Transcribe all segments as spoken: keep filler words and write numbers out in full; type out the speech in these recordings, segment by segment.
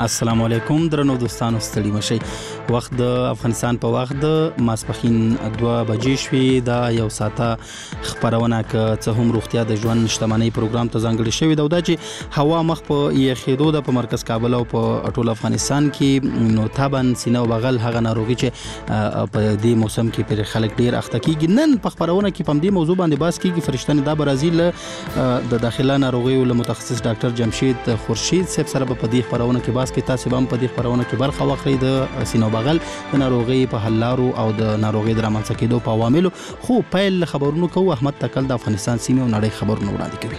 السلام علیکم درنو دوستانو، ستړي مشئ. وخت د افغانستان په وخت د ماسپښین دوه بجې شوې. دا یو ساعته خبرونه که څه هم روغتیا د ژوند شتمنۍ پروګرام ته ځانګړې شوې ده، او دا چې هوا مخ په یخېدو ده په مرکز کابل او په ټول افغانستان کې، نو تابن سینه او بغل هغه ناروغي چې په دې موسم کې پر خلک ډیر اخته کیږي. نن په خبرونه کې په دې موضوع باندې بحث کیږي. فرشتنه دا برازیل د داخله ناروغیو له متخصص ډاکټر جمشید خورشید صاحب سره په دې خبرونه کې بحث کې تاسو هم په دې خبرونه کې برخه واخلئ د سینو بغل د ناروغي په حل لارو او د ناروغي د رامنځته کېدو په عواملو. خو پیل خبرونه کوو. احمد تکل د افغانستان سیمې او نړۍ خبرونه وړاندې کوي.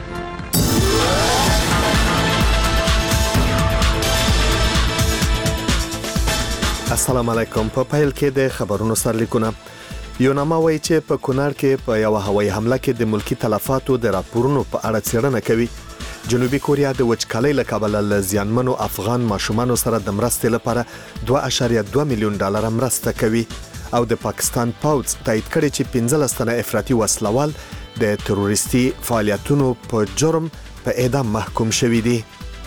السلام علیکم. په پیل کې د خبرونو سرلیکونه. یوناما وایي چې په کونړ کې په یو هوایي حمله کې د ملکی تلفاتو د راپورونو په اړه څېړنه کوي. جنوبي کوریا د وچکالۍ له کبله له زیانمنو افغان ماشومانو سره د مرستې لپاره دوه اعشاریه دوه میلیون ډالر مرسته کوي. او د پاکستان پوځ تایید کړی چې پنځلس تنه افراطي وسلوال د تروریستي فعالیتونو په جرم په اعدام محکوم شوي دي.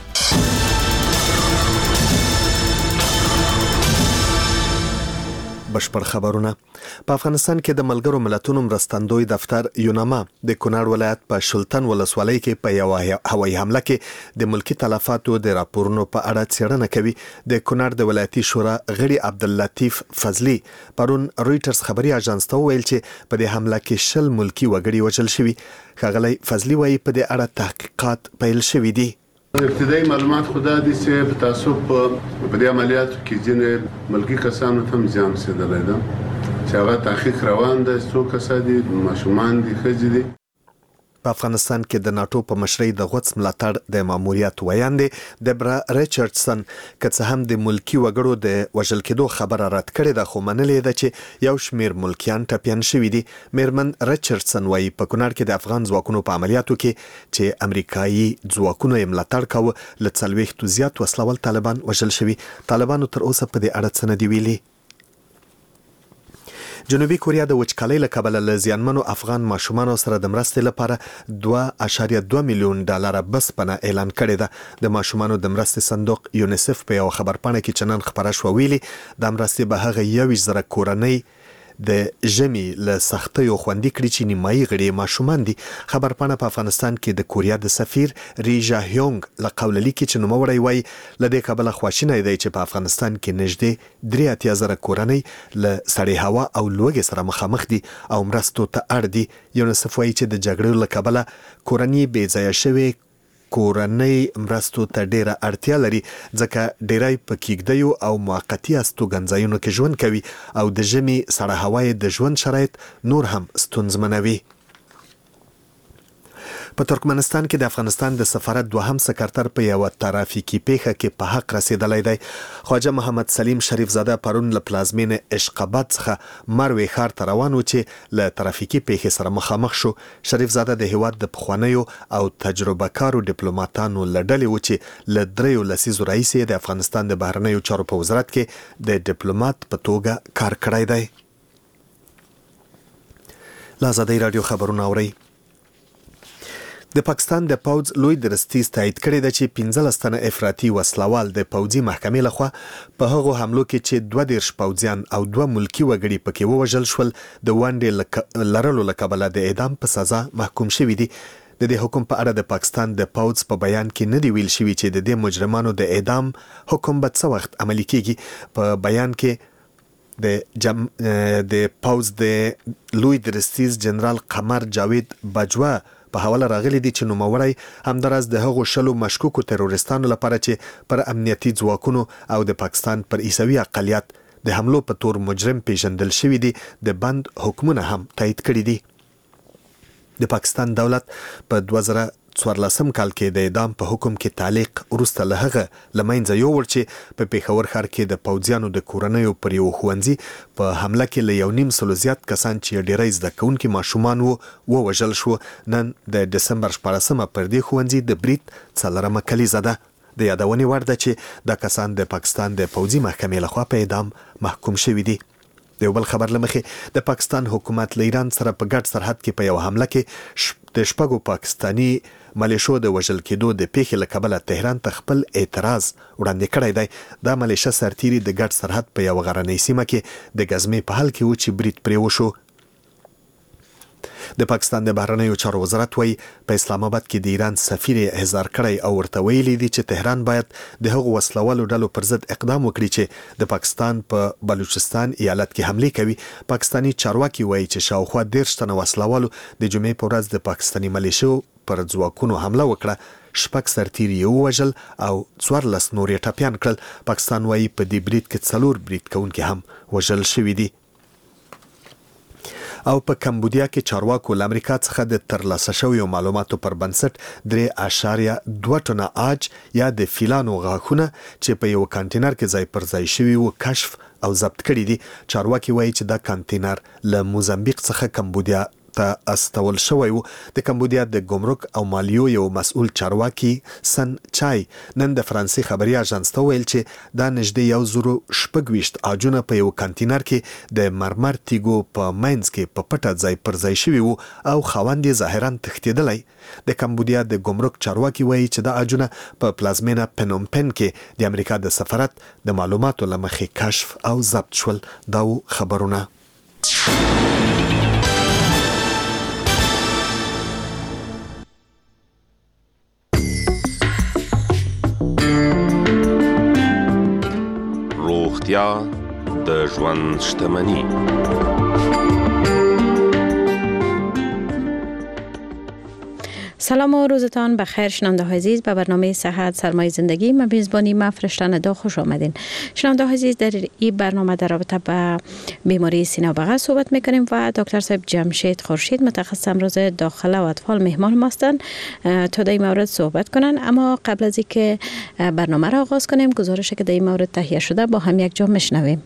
بشپړ خبرونه. په افغانستان کې د ملګرو ملتونو مرستندوی دفتر یوناما د کونړ ولایت په شلتن ولسوالۍ کې په یو هوایي حمله کې د ملکی تلفاتو د راپورونو په اړه څېړنه کوي. د کونړ د ولایتي شورا غړي عبداللطیف فضلی پرون رويټرز خبري اژانس ته ویل چې په دې حمله کې شل ملکی وګړي وژل شوي. ښاغلی فضلی وایي په دې اړه تحقیقات پیل شوي دي. ابتدایي معلومات خو دا دي چې په تعصب په دې عملیاتو کې ځینې ملکي کسانو ته هم زیان رسېدلی ده، چې هغه تحقیق روان ده. څو کسه دي، ماشومان دي، ښځې دي. په افغانستان کې د ناتو په مشرۍ د غوڅ ملاتړ د ماموریت ویاندې دبرا ریچارډسن که څه هم د ملکی وګړو د وژل کېدو خبره رد کړې ده، خو منلې ده چې یو شمیر ملکیان ټپیان شوي دي. میرمن ریچارډسن وایي په کونړ کې د افغان ځواکونو په عملیاتو کې چې امریکایي ځواکونو یې ملاتړ کاوه له څلوېښتو زیات وسلوال طالبان وژل شوي. طالبانو تر اوسه په دې اړه څه نه دي ویلي. جنوبي کوریا د وچکالۍ له کبله له زیانمنو افغان ماشومانو سره د مرستې لپاره دوه اعشاریه دوه میلیون ډالر بسپنه اعلان کړې ده. د ماشومانو د مرستې صندوق یونیسف په یو خبرپاڼه کې چې نن خبره شوه ویلي د مرستې به هغه یویشت زره کورنۍ د ژمي له سختیو خوندي کړي چې نیمایي غړي ماشومان دي. خبرپاڼه په افغانستان کې د کوریا د سفیر ری جا هیونګ له قوله لیکي چې نوموړی وایي له دې کبله خواشینی دی چې په افغانستان کې نږدې درې اتیا زره کورنۍ له سړې هوا او لوږې سره مخامخ دي او مرستو ته اړ دي. یونیسف وایي چې د جګړې له کبله کورنۍ بې ځایه شوې کورنۍ مرستو ته ډیره اړتیا لري، ځکه ډیری په کېږدیو او موقتي استوګنځایونو کې ژوند کوي او د ژمي سړه هوا د ژوند شرایط نور هم ستونزمنوي. په ترکمنستان کې د افغانستان د سفارت دوهم سکرتر په یو ترافیکي پیښه کې په حق رسیدلی دی. خواجه محمد سلیم شریف زاده پرون له پلازمینې اشقاباد څخه مروې ښار ته روان و چې له ترافیکي پیښې سره مخامخ شو. شریف زاده د هیواد د پخوانیو او تجربه کارو ډیپلوماتانو له ډلې و چې له دریو لسیزو راهیسې د افغانستان د بهرنیو چارو په وزارت کې د ډیپلومات په توګه کار کړی دی. له ازادۍ راډیو خبرونه اورئ. د پاکستان د پوځ لوی درستیز تایید کړی ده چې پنځلس تنه افراطي وسلوال د پوځي محکمې لخوا په هغو حملو کې چې دوه دېرش پوځیان او دوه ملکي وګړي پکې ووژل شول د ونډې لرلو له کبله د اعدام په سزا محکوم شوي دي. د دې حکم په اړه د پاکستان د پوځ په بیان کې نه دی ویل شوي چې د دې مجرمانو د اعدام حکم به څه وخت عملي کیږي. په بیان کې د جم د پوځ د لوی درستیز جنرال قمر جاوید باجوا په حواله راغلي دي چې نوموړی همداراز د هغو شلو مشکوکو تروریستانو لپاره چې پر امنیتي ځواکونو او د پاکستان پر عیسوي اقلیت د حملو په تور مجرم پیژندل شوي دي د بند حکمونه هم تایید کړي دي. د پاکستان دولت په دوه زره څوارلسم کال کې د اعدام په حکم کې تعلیق وروسته له هغه له منځه یووړ چې په پېښور ښار کې د پوځیانو د کورنیو پر یو ښوونځي په حمله کې له یو نیم سلو زیات کسان چې ډیری زده کوونکي ماشومان وو ووژل شو. نن د ډسمبر شپاړسمه پر دې ښوونځي د برید څلورمه کلیزه ده. د یادونې وړ ده چې دا کسان د پاکستان د پوځي محکمې لخوا په اعدام محکوم شوي دي. د یو بل خبر له مخې د پاکستان حکومت له ایران سره په ګډ سرحد کې په یو حمله کې د شپږو پاکستاني ملیشو د وژل کېدو د پیښې له کبله تهران ته خپل اعتراض وړاندې کړی دی. دا ملیشه سرتیري د ګډ سرحد په یو غرنۍ سیمه کې د ګزمې په حل کې و چې برید پرې وشو. د پاکستان د بهرنیو چارو وزارت وایي په اسلام آباد کې د ایران سفیر احضار کړی او ورته ویلي دي چې تهران باید د هغو وسلوالو ډلو پر ضد اقدام وکړي چې د پاکستان په بلوچستان ایالت کې حمله کوي. پاکستانی چارواکي وایي چې شاوخوا دېرش تنه وسلوالو د جمعې په ورځ د پاکستاني ملیشو پر ځواکونو حمله وکړه. شپږ سرتیري یې ووژل او څوارلس نور یې ټپیان کړل. پاکستان وایي په دې برید کې څلور برید کوونکي هم وژل شوي دي. او په کمبودیا کې چارواکو له امریکا څخه د ترلاسه شویو معلوماتو پر بنسټ درې اعشاریه دوه ټنه عاج یا د فیلانو غاښونه چې په یو کانټینر کې ځای پر ځای شوي وو کشف او ضبط کړي دي. چارواکي وایي چې دا کانټینر له موزمبیق څخه کمبودیا ته استول شوی وو. د کمبودیا د ګمرک او مالیو یو مسؤل چارواکي سن چای نن د فرانسې خبري اژانس ته ویل چې دا نږدې یو زرو شپږ ویشت عاجونه په یو کانټینر کې د مرمر تیګو په ماینز کې په پټه ځای پر ځای شوي وو او خاوند یې ظاهرا تښتېدلی. د کمبودیا د ګمرک چارواکي وایي چې دا عاجونه په پلازمینه پنوم پن کې د امریکا د سفارت د معلوماتو له مخې کشف او ضبط شول. دا خبرونه روغتیا د ژوند شتمني. سلام و روزتان بخیر شنونده های عزیز، به برنامه صحت سرمایه زندگی ما میزبانی ما فرشته ندا خوش آمدین. شنونده های عزیز، در این برنامه در رابطه با بیماری سینه و بغل صحبت میکنیم و دکتر صاحب جمشید خورشید متخصص امراض داخله و اطفال مهمان ما هستند تا در این مورد صحبت کنن. اما قبل از اینکه برنامه را آغاز کنیم گزارشی که در این مورد تهیه شده با هم یک جا میشنویم.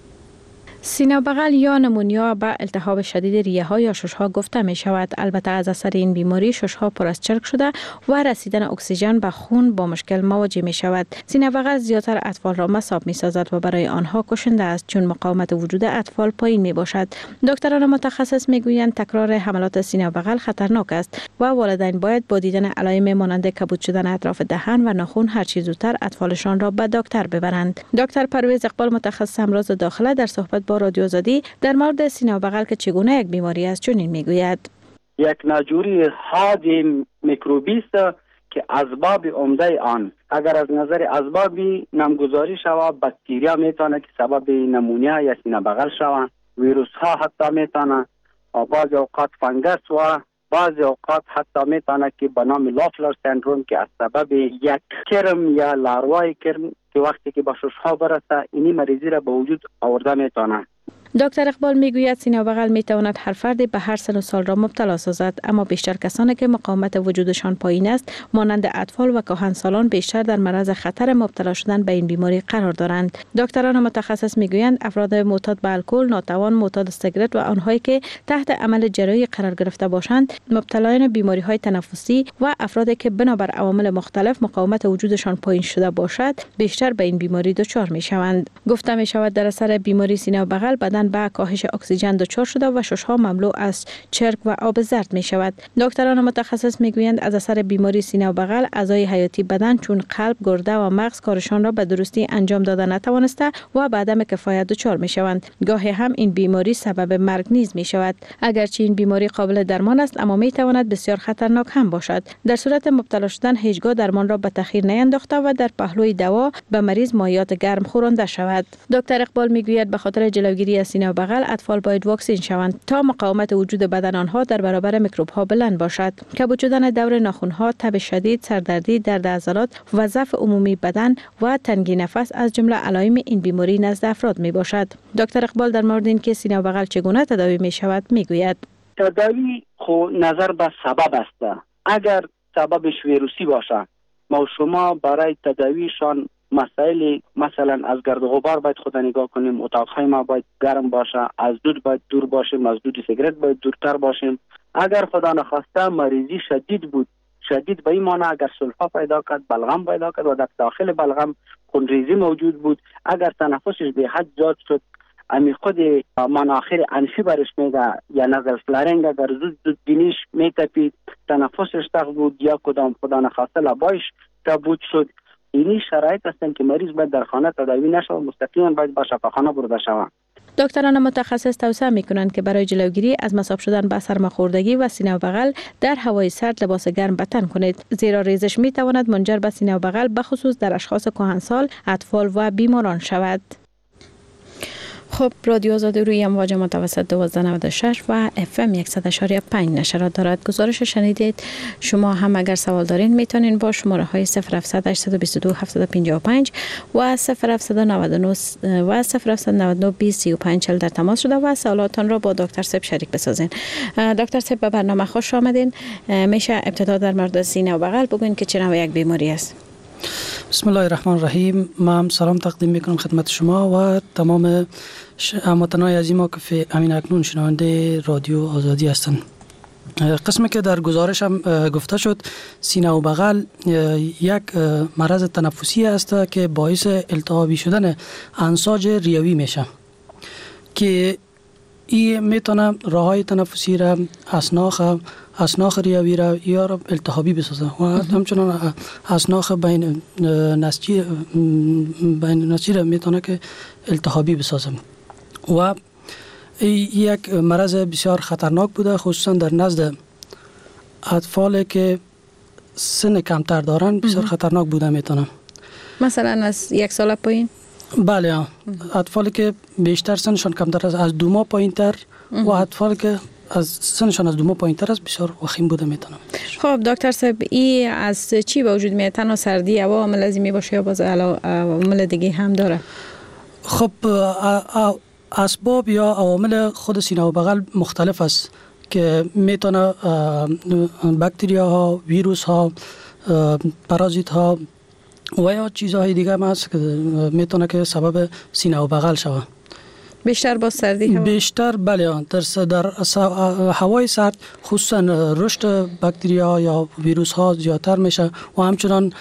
سینه و بغل یا نمونیا به التهاب شدید ریه ها یا شش ها گفته می شود. البته از اثر این بیماری شش ها پر از چرک شده و رسیدن اکسیژن به خون با مشکل مواجه می شود. سینه و بغل زیادتر اطفال را مصاب می سازد و برای آنها کشنده است چون مقاومت وجود اطفال پایین می باشد. دکتران متخصص می گویند تکرار حملات سینه و بغل خطرناک است و والدین باید با دیدن علائم مانند کبود شدن اطراف دهان و ناخن هر چه زودتر اطفالشان را به دکتر ببرند. دکتر پرویز اقبال متخصص امراض داخله در صحبت با رادیو آزادی در مورد سینه و بغل که چگونه یک بیماری است چنین میگوید. یک ناجوری حاد میکروبی است که اسباب عمده آن اگر از نظر اسبابی نامگذاری شود باکتریا میتونه که سبب نمونیا یا سینه بغل شود، ویروس ها حتی میتونه، بعضی اوقات فنگس و بعضی اوقات حتی میتونه که به نام لافلر سندروم که از سبب یک کرم یا لاروای کرم که وقتی که به شش ها برسه اینی مریضی را به وجود آورده میتونه. دکتر اقبال میگوید سینه و بغل میتواند هر فردی به هر سن و سال را مبتلا سازد، اما بیشتر کسانی که مقاومت وجودشان پایین است مانند اطفال و کهنسالان بیشتر در معرض خطر مبتلا شدن به این بیماری قرار دارند. دکتران متخصص میگویند افراد معتاد به الکل، ناتوان، معتاد سیگارت و آنهایی که تحت عمل جراحی قرار گرفته باشند، مبتلایان بیماری های تنفسی و افرادی که بنابر عوامل مختلف مقاومت وجودشان پایین شده باشد بیشتر به این بیماری دچار میشوند. گفته میشود در اثر بیماری سینه و بغل بدن به کاهش اکسیژن دچار شده و ششها مملو از چرک و آب زرد می شود. دکتران متخصص می گویند از اثر بیماری سینه و بغل اعضای حیاتی بدن چون قلب، گرده و مغز کارشان را به درستی انجام داده نتوانسته و به عدم کفایت دچار می شوند. گاهی هم این بیماری سبب مرگ نیز می شود. اگرچه این بیماری قابل درمان است اما می تواند بسیار خطرناک هم باشد. در صورت مبتلا شدن هیچگاه درمان را به تأخیر نینداخته و در پهلوی دوا به مریض مایعات گرم خورانده شود. دکتر اقبال می گوید به خاطر جلوگیری از سینه و بغل اطفال باید واکسین شوند تا مقاومت وجود بدن آنها در برابر میکروب ها بلند باشد. کبود شدن دور ناخن ها، تب شدید، سردردی، درد عضلات و ضعف عمومی بدن و تنگی نفس از جمله علائم این بیماری نزد افراد می باشد. دکتر اقبال در مورد اینکه سینه و بغل چگونه تداوی می شود می گوید. تداوی خو نظر به سبب است. اگر سببش ویروسی باشه ما شما برای تداویشان مسائل مثلا از گرد و غبار باید خود نگاه کنیم، اتاقهای ما باید گرم باشه، از دود باید دور باشیم، از دود سیگرت باید دورتر باشیم. اگر خدا نخواسته مریضی شدید بود، شدید به این معنی اگر سلفا پیدا کرد، بلغم پیدا کرد و در داخل بلغم خونریزی موجود بود، اگر تنفسش به حد زیاد شد، امی خود مناخیر انفی برش میده یا نزل فلارنگ اگر زود زود بینیش میتپید، تنفسش تق بود یا کدام خدا نخواسته لبایش کبود شد. اینی شرایط هستند که مریض باید در خانه تداوی نشود، مستقیما باید به شفاخانه برده شود. دکتران متخصص توصیه میکنند که برای جلوگیری از مصاب شدن به سرماخوردگی و سینه و بغل در هوای سرد لباس گرم به تن کنید، زیرا ریزش میتواند منجر به سینه و بغل به خصوص در اشخاص کهنسال، اطفال و بیماران شود. خب رادیو آزادی روی امواج متوسط دوازده نود و شش و اف ام صد و شش پنج نشرات دارد. گزارش شنیدید. شما هم اگر سوال دارین میتونین با شماره های صفر هفتصد هشتصد و بیست و دو هفتصد و پنجاه و پنج و صفر هفتصد و نود و نه و صفر هفتصد و نود و نه بیست و پنج چهل در تماس شده و سوالاتتان را با دکتر صاحب شریک بسازین. دکتر صاحب به برنامه خوش آمدین. میشه ابتدا در مورد سینه و بغل بگوین که چه نوع یک بیماری است؟ بسم الله الرحمن الرحیم. من سلام تقدیم میکنم خدمت شما و تمام هموطنان عزیز ما که همین اکنون شنونده رادیو آزادی هستند. قسمی که در گزارش هم گفته شد، سینه و بغل یک مرض تنفسی است که باعث التهابی شدن انساج ریوی میشه که این میتونه راههای تنفسی را، اسناخ اسناخ ریوی را یا را التهابی بسازه و همچنان اسناخ بین نسجی بین نسجی را میتونه که التهابی بسازه و یک مرض بسیار خطرناک بوده، خصوصا در نزد اطفال که سن کمتر دارن بسیار خطرناک بوده میتونه. مثلا از یک سال پایین؟ بله، اطفالی که بیشتر سنشان کمتر است، از دو ماه پایین تر و اطفال که از سنشان از دو ماه پایین تر است بسیار وخیم بوده میتونه. خب دکتر صاحب، این از چی به وجود میاد؟ تنها سردی هوا عامل لازمی باشه یا باز عوامل دیگه هم داره؟ خب اسباب یا عوامل خود سینه و بغل مختلف است که میتونه باکتریا ها، ویروس ها، پارازیت ها و یا چیزهای دیگه هم هست که میتونه که سبب سینه و بغل شود. بیشتر با سردی هوا؟ بیشتر بله، در در هوای سرد خصوصا رشد باکتریا یا ویروس ها زیادتر میشه و همچنان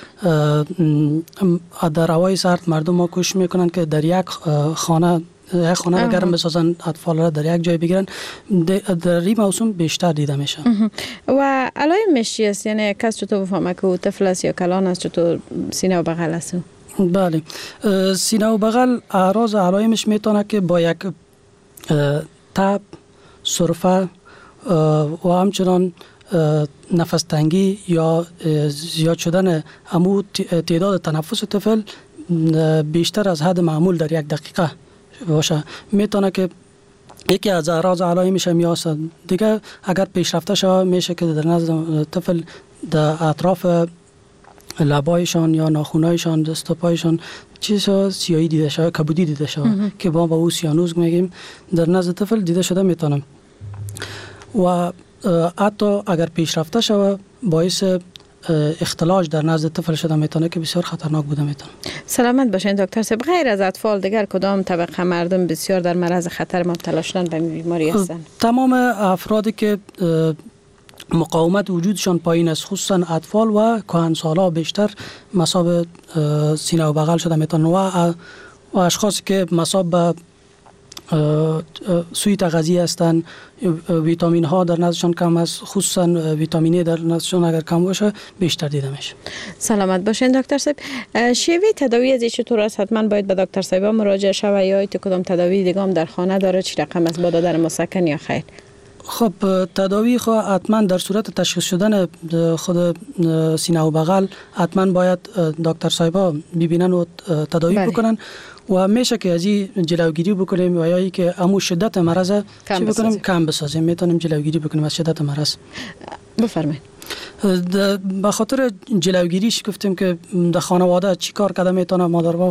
در هوای سرد مردم ما کوشش میکنن که در یک خانه یک خانه را گرم بسازن، اطفال را در یک جای بگیرن. در این موسم بیشتر دیده میشه. و علائمش چی است؟ یعنی کس چطور بفهمه که طفل است یا کلان است، چطور سینه و بغل است؟ بله، سینه و بغل اعراض علائمش میتونه که با یک تب، سرفه و همچنان نفس تنگی یا زیاد شدن امو تعداد تنفس طفل بیشتر از حد معمول در یک دقیقه باشه میتونه که یکی از اعراض علائمش میاد. دیگه اگر پیشرفته شود میشه که در نزد طفل در اطراف لبایشان یا ناخونایشان، دست و پایشان چیز سیاهی دیده شود، کبودی دیده شود که ما با او سیانوز میگیم، در نزد طفل دیده شده میتونه و حتی اگر پیشرفته شود باعث اختلاج در نزد طفل شده میتونه که بسیار خطرناک بوده میتونه. سلامت باشین دکتر صاحب. غیر از اطفال دیگر کدام طبقه مردم بسیار در معرض خطر مبتلا شدن به بیماری هستند؟ تمام افرادی که مقاومت وجودشان پایین است، خصوصا اطفال و کهنسالا بیشتر مصاب سینه و بغل شده میتونه و و اشخاصی که مصاب به سوی تغذیه هستند، ویتامین ها در نزدشان کم است، خصوصا ویتامین در نزدشان اگر کم باشه بیشتر دیده میشه. سلامت باشین دکتر صاحب. شیوه تداوی از چطور است؟ حتما باید به دکتر صاحب مراجعه شود یا تو کدام تداوی دیگه هم در خانه داره؟ چی رقم است؟ با دادن مسکن یا خیر؟ خب تداوی خو حتما در صورت تشخیص شدن خود سینه و بغل حتما باید دکتر صاحبا ببینن و تداوی بله. بکنن و میشه که از این جلوگیری بکنیم و یا ای که امو شدت مرض چی بکنیم کم بسازیم، میتونیم جلوگیری بکنیم از شدت مرض. بفرمایید. به خاطر جلوگیریش گفتیم که در خانواده چی کار کرده میتونه مادر با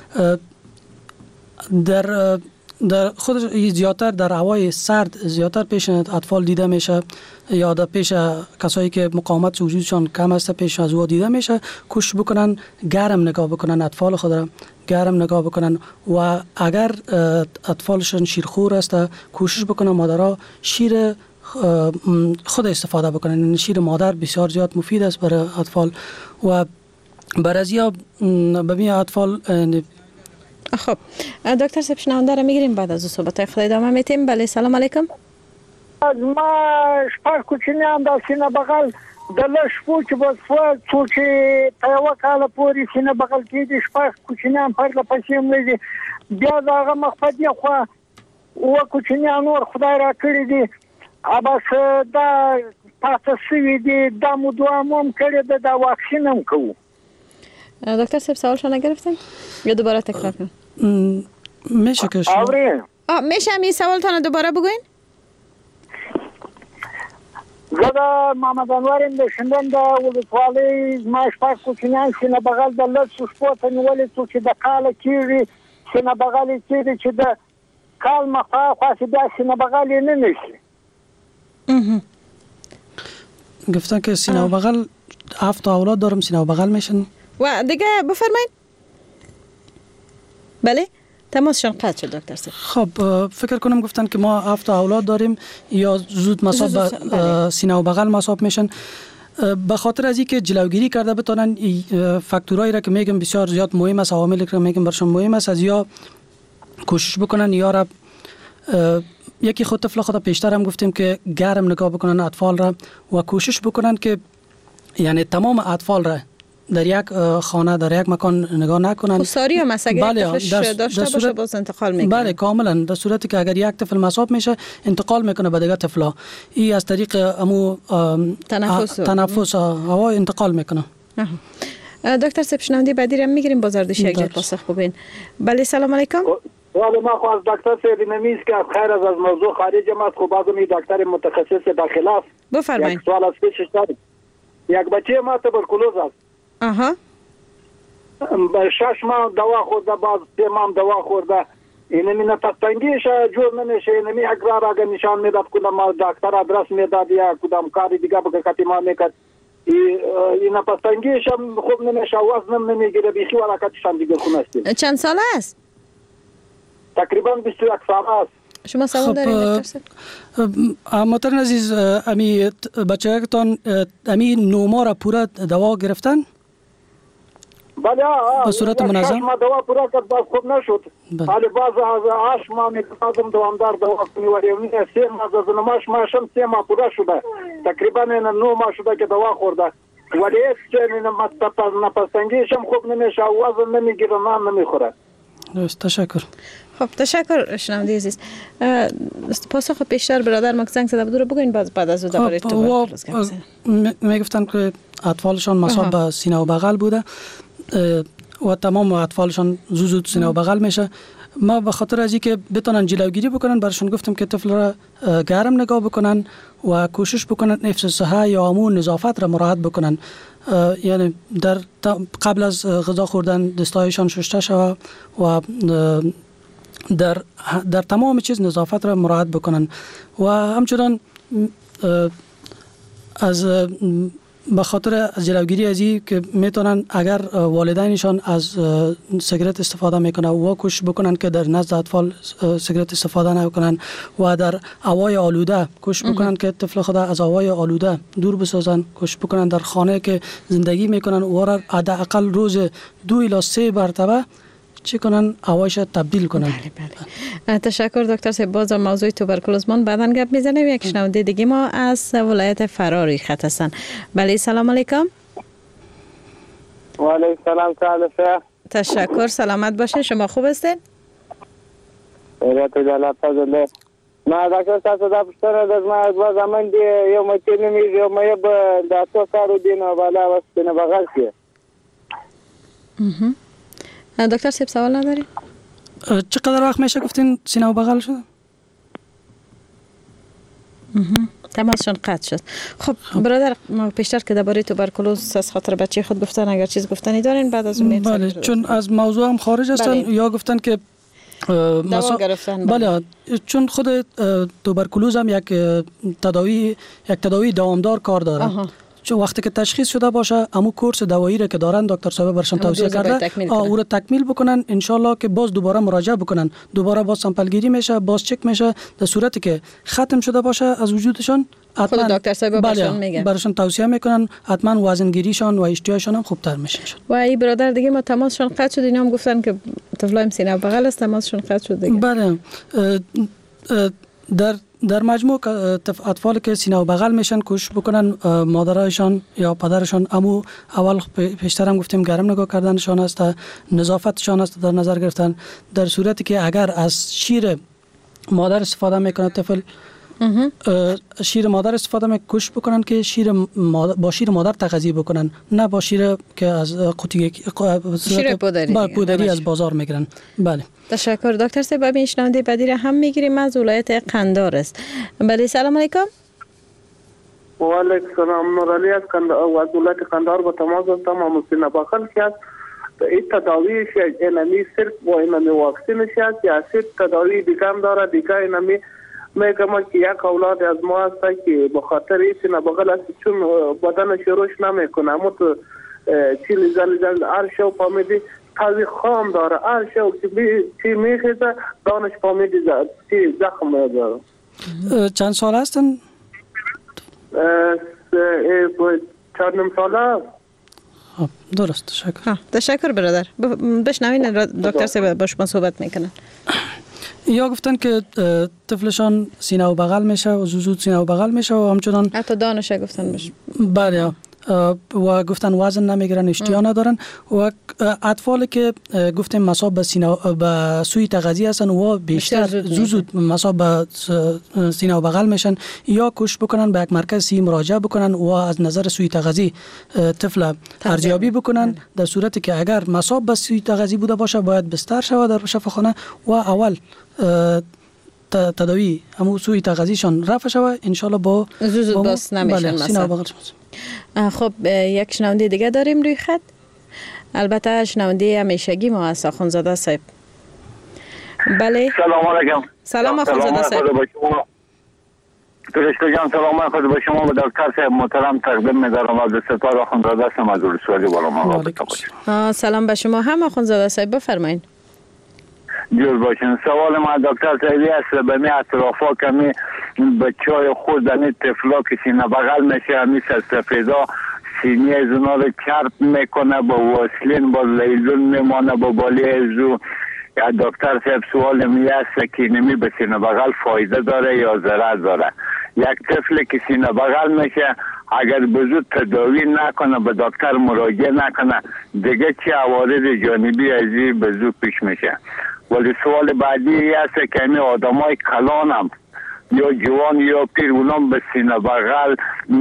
در در خود زیادتر در هوای سرد زیادتر پیش اطفال دیده میشه یا در پیش کسایی که مقاومت وجودشان کم است پیش از او دیده میشه. کوشش بکنن گرم نگاه بکنن اطفال خود را، گرم نگاه بکنن و اگر اطفالشان شیرخور است کوشش بکنن مادرها شیر خود استفاده بکنن. شیر مادر بسیار زیاد مفید است برای اطفال و برای ببین اطفال خب دکتر صاحب شنونده را میگیریم بعد از صحبت خود ادامه میتیم. بله سلام علیکم. ما شپږ کوچنیان د سینه بغل د لشپو چې بس فوت چې په یو کال پورې سینه بغل کې د شپږ کوچنیان پر لپسې ملي بیا داغه مخفدي خو او کوچنیان نور خدای را کړی دي اباس دا پاتې شوی دي د مو دوه مم کړی د واکسین هم کوو. دکتر صاحب سوالشو نگرفتن یا دوباره تکرار کنم؟ میشه که شما آه میشه همین سوالتان دوباره بگوین؟ زده محمد انواریم ده شندن ده ولسوالی ما شپاک کوچنیان سینه بغل ده لد سوشپوتا نیولی تو چه ده کال کیری سینه بغلی کیری چه ده کال مخواه خواست بیا سینه بغلی نمیشی. گفتن که سینه بغل هفت اولاد دارم سینه بغل میشن و دیگه بفرمایید. بله تماسشان قطع شد دکتر صاحب. خب فکر کنم گفتن که ما هفت اولاد داریم یا زود مصاب به سینه و بغل مصاب میشن. به خاطر از اینکه جلوگیری کرده بتونن فاکتورایی را که میگم بسیار زیاد مهم است، عواملی که میگم برشون مهم است، از یا کوشش بکنن یا را یکی خود طفل خود پیشتر هم گفتیم که گرم نگاه بکنن اطفال را و کوشش بکنن که یعنی تمام اطفال را در یک خانه در یک مکان نگاه نکنن. ساری هم است اگر بله یک طفل داشته باشه باز انتقال میکنه. بله کاملا در صورتی که اگر یک طفل مصاب میشه انتقال میکنه به دیگه طفلا. این از طریق امو تنفس تنفس هوا انتقال میکنه. دکتر صاحب شنوندی بعدی را میگیریم بازاردش یک جور پاسخ ببین. بله سلام علیکم. ولی ما خواست دکتر صاحب نمیست که خیر از موضوع خارج است. خب بعضی می دکتر متخصص بخلاف بفرمایید. یک سوال از پیش دارم. یک بچه ما تبرکلوز است. آها. شش ماه دوا خورده باز سه ماه دوا خورده اینمی نفستنگیش جور نمیشه اینمی اقرار اگر نشان میداد کدام دکتر آدرس میداد یا کدام کاری دیگه بگه کتی ما میکرد این نفستنگیش هم خوب نمیشه وزنم نمیگیره بیخی ورکتش هم دیگه خونستی. چند ساله است؟ تقریبا بیست و یک ساله است. شما سوال دارید دکتر صاحب؟ محترم عزیز امی بچه‌تان امی نو ماه را پورا دوا گرفتن؟ بله به صورت منظم ما دوا پورا کرد باز خوب نشد ولی باز از هشت ماه میتونم دوامدار دوا کنی و یعنی سه ماه از نماش ماشم سه ماه پورا شده تقریبا نه ماه شده که دوا خورده ولی هیچ نفستنگیش هم خوب نمیشه وزن نمیگیره نان نمیخوره. درست تشکر. خب تشکر شنونده عزیز. پاسخ پیشتر برادر ما زنگ زده بود رو بگوین بعد بعد از دوباره تو میگفتن که اطفالشان مصاب به سینه و بغل بوده و تمام اطفالشان زود زود سینه و بغل میشه. ما به خاطر از اینکه بتونن جلوگیری بکنن برشون گفتم که طفل را گرم نگاه بکنن و کوشش بکنن حفظ صحه یا امور نظافت را مراعات بکنن، یعنی در قبل از غذا خوردن دستایشان شسته شود و در در تمام چیز نظافت را مراعات بکنن و همچنان از به خاطر از جلوگیری از این که میتونن اگر والدینشان از سیگرت استفاده میکنن و کوشش بکنن که در نزد اطفال سیگرت استفاده نکنن و در هوای آلوده کوشش بکنن که طفل خود از هوای آلوده دور بسازن، کوشش بکنن در خانه که زندگی میکنن و را حداقل روز دو الی سه مرتبه چی کنن هوایش تبدیل کنن. بله بله. تشکر دکتر صاحب. باز موضوع توبرکلوزمان بعداً گپ میزنیم. یک شنونده دیگه ما از ولایت فراری خط هستن. بله سلام علیکم. و علیکم سلام تعالی. تشکر سلامت باشین. شما خوب هستین؟ خیریت الله فضل. ما دکتر صاحب دا پښتنه د ما دوا زمن دی یو مکه نمی یو مې به د تاسو کارو دینه بالا واستنه بغل کې. اها. دکتر صاحب سوال نداری؟ چقدر وقت میشه گفتین سینه و بغل شده؟ تماسشان قطع شد. خب برادر ما پیشتر که درباره توبرکلوز از خاطر بچه خود گفتن اگر چیز گفتنی دارین بعد از اون بله چون از موضوع هم خارج هستن بله. یا گفتن که دوا گرفتن بله. بله چون خود توبرکلوز هم یک تداوی یک تداوی دوامدار کار داره. آها. چون وقتی که تشخیص شده باشه امو کورس دوایی را که دارن دکتر صاحب برشان توصیه کرده او را تکمیل بکنن ان شاء الله که باز دوباره مراجعه بکنن، دوباره باز سامپل گیری میشه، باز چک میشه، در صورتی که ختم شده باشه از وجودشان خود دکتر صاحب برشان میگن برشان توصیه میکنن حتما وزنگیریشان و اشتیایشان هم خوبتر میشه. و این برادر دیگه ما تماسشون قطع شد، اینا هم گفتن که طفلای سینه بغل است تماسشون قطع شد دیگه. بله در در مجموع اطفال که سینه و بغل میشن کوشش بکنن مادرایشان یا پدرشان امو اول پیشتر هم گفتیم گرم نگاه کردنشان است، نظافتشان است در نظر گرفتن. در صورتی که اگر از شیر مادر استفاده میکنه طفل، شیر مادر استفاده می کوشش بکنن که شیر مادر با شیر مادر تغذیه بکنن، نه با شیر که از قوطی شیر پودری با پودری از بازار میگیرن. بله تشکر دکتر صاحب. ببین شنونده بعدی را هم میگیریم از ولایت قندار است. بله سلام علیکم. و علیکم السلام. نورالی از قندار و ولایت قندار با تماس هستم. مسین باخل که این تداویش اینمی صرف با اینمی واکسینش است یا صرف تداوی دیگه هم داره؟ دیگه اینمی میگم که یک اولاد از ما هست که به خاطر این سینه بغل است چون بدنش روش نمیکنه، اما تو چیلی زل زل عرشه و پامیدی تازی خام داره، عرشه و چی میخیزه دانش پامیدی چی زخم داره. چند سال هستن؟ چند نیم ساله. درست. تشکر. تشکر برادر. بشنوین دکتر صاحب با شما صحبت میکنن. یا گفتن که طفلشان سینه و بغل میشه و زود سینه و بغل میشه و همچنان حتی دانش گفتن بشه. بله و گفتن وزن نمیگیرن، اشتیا ندارن و اطفالی که گفتیم مصاب به سینه به سوی تغذیه هستن و بیشتر زود زود مصاب به سینه و بغل میشن، یا کوشش بکنن به یک مرکز صحی مراجعه بکنن و از نظر سوی تغذیه طفل ارزیابی بکنن. در صورتی که اگر مصاب به سوی تغذیه بوده باشه باید بستر شود در شفاخانه و اول تداوی همون سوی تغذیهشان رفع شود ان شاء الله با زود باس نمیشن مثلا. خب یک شنونده دیگه داریم روی خط، البته شنونده همیشگی ما هست آخوندزاده صاحب. بله سلام علیکم. سلام آخوندزاده صاحب. فرشته جان سلام خود به شما و دکتر صاحب محترم تقدیم می‌دارم. از سپار آخوندزاده هستم از ولسوالی بالا. سلام به شما هم آخوندزاده صاحب، بفرمایید. جور باشین. سوال ما دکتر صاحبی است به می اطرافا کمی بچهای خود دنی طفلا که سینه بغل میشه همی سفیدا سینه از اونا رو چرب میکنه با واسلین با لیزون میمانه با بالی ازو. یا دکتر صاحب سوال می است که نمی به سینه بغل فایده داره یا ضرر داره؟ یک طفل که سینه بغل میشه اگر بزود تداوی نکنه به دکتر مراجعه نکنه دیگه چه عوارض جانبی ازی بزود پیش میشه؟ ولی سوال بعدی است که این آدمای کلان هم یا جوان یا پیر اونام به سینه بغل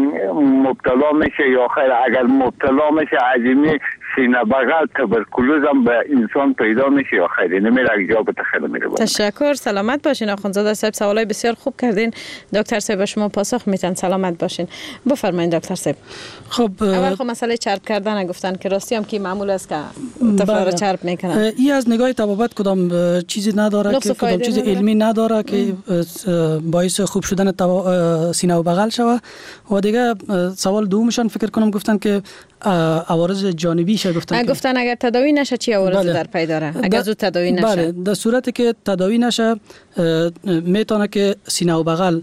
مبتلا میشه یا خیر اگر مبتلا میشه عظیمی سینه بغل تبرکلوز هم به انسان پیدا میشه یا خیر نمیره یک جا به تخیل میره. تشکر، سلامت باشین آخوندزاده صاحب. سوالای بسیار خوب کردین دکتر صاحب، شما پاسخ میتن. سلامت باشین. بفرمایید دکتر صاحب. خب اول خب مسئله چرب کردن گفتن که راستی هم که معمول است که طفلا رو چرب میکنن. این از نگاه طبابت کدام چیزی نداره که کدام چیز علمی نداره که باعث خوب شدن سینه و بغل شود. و دیگه سوال دومشان فکر کنم گفتن که عوارض جانبی شه گفتن گفتن اگر تداوی نشه چی عوارض در پی داره اگر زود تداوی نشه؟ بله در صورتی که تداوی نشه میتونه که سینه و بغل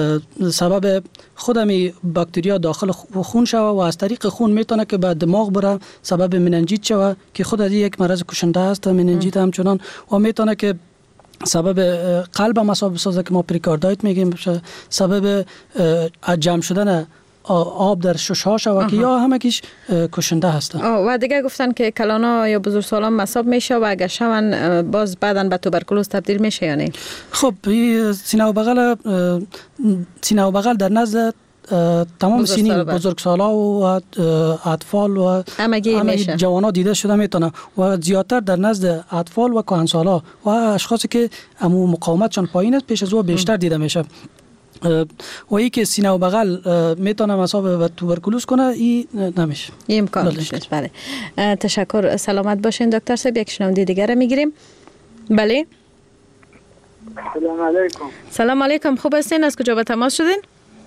سبب خودمی باکتریا داخل خون شوه و از طریق خون میتونه که به دماغ بره سبب مننجیت شوه که خود از یک مرض کشنده است مننجیت همچنان و میتونه که سبب قلب هم اصاب بسازه که ما پریکاردایت میگیم، سبب جمع شدن آب در ششها شوه که یا همکیش کشنده هستن. و دیگه گفتن که کلانا یا بزرگسالان مصاب میشه و اگر شون باز بعدن به توبرکلوز تبدیل میشه یا نه؟ خب سینه و بغل سینه و بغل در نزد تمام سینین بزرگسالا و اطفال و همه جوانا دیده شده میتونه و زیادتر در نزد اطفال و کهنسالا و اشخاصی که امو مقاومتشان پایین است پیش از او بیشتر دیده میشه. و ای که سینه و بغل میتونه مصاب به توبرکلوز کنه این نمیشه، این امکان نیست. بله تشکر، سلامت باشین دکتر صاحب. یک شنونده دیگه را میگیریم. بله سلام علیکم. سلام علیکم، خوب هستین؟ از کجا به تماس شدین؟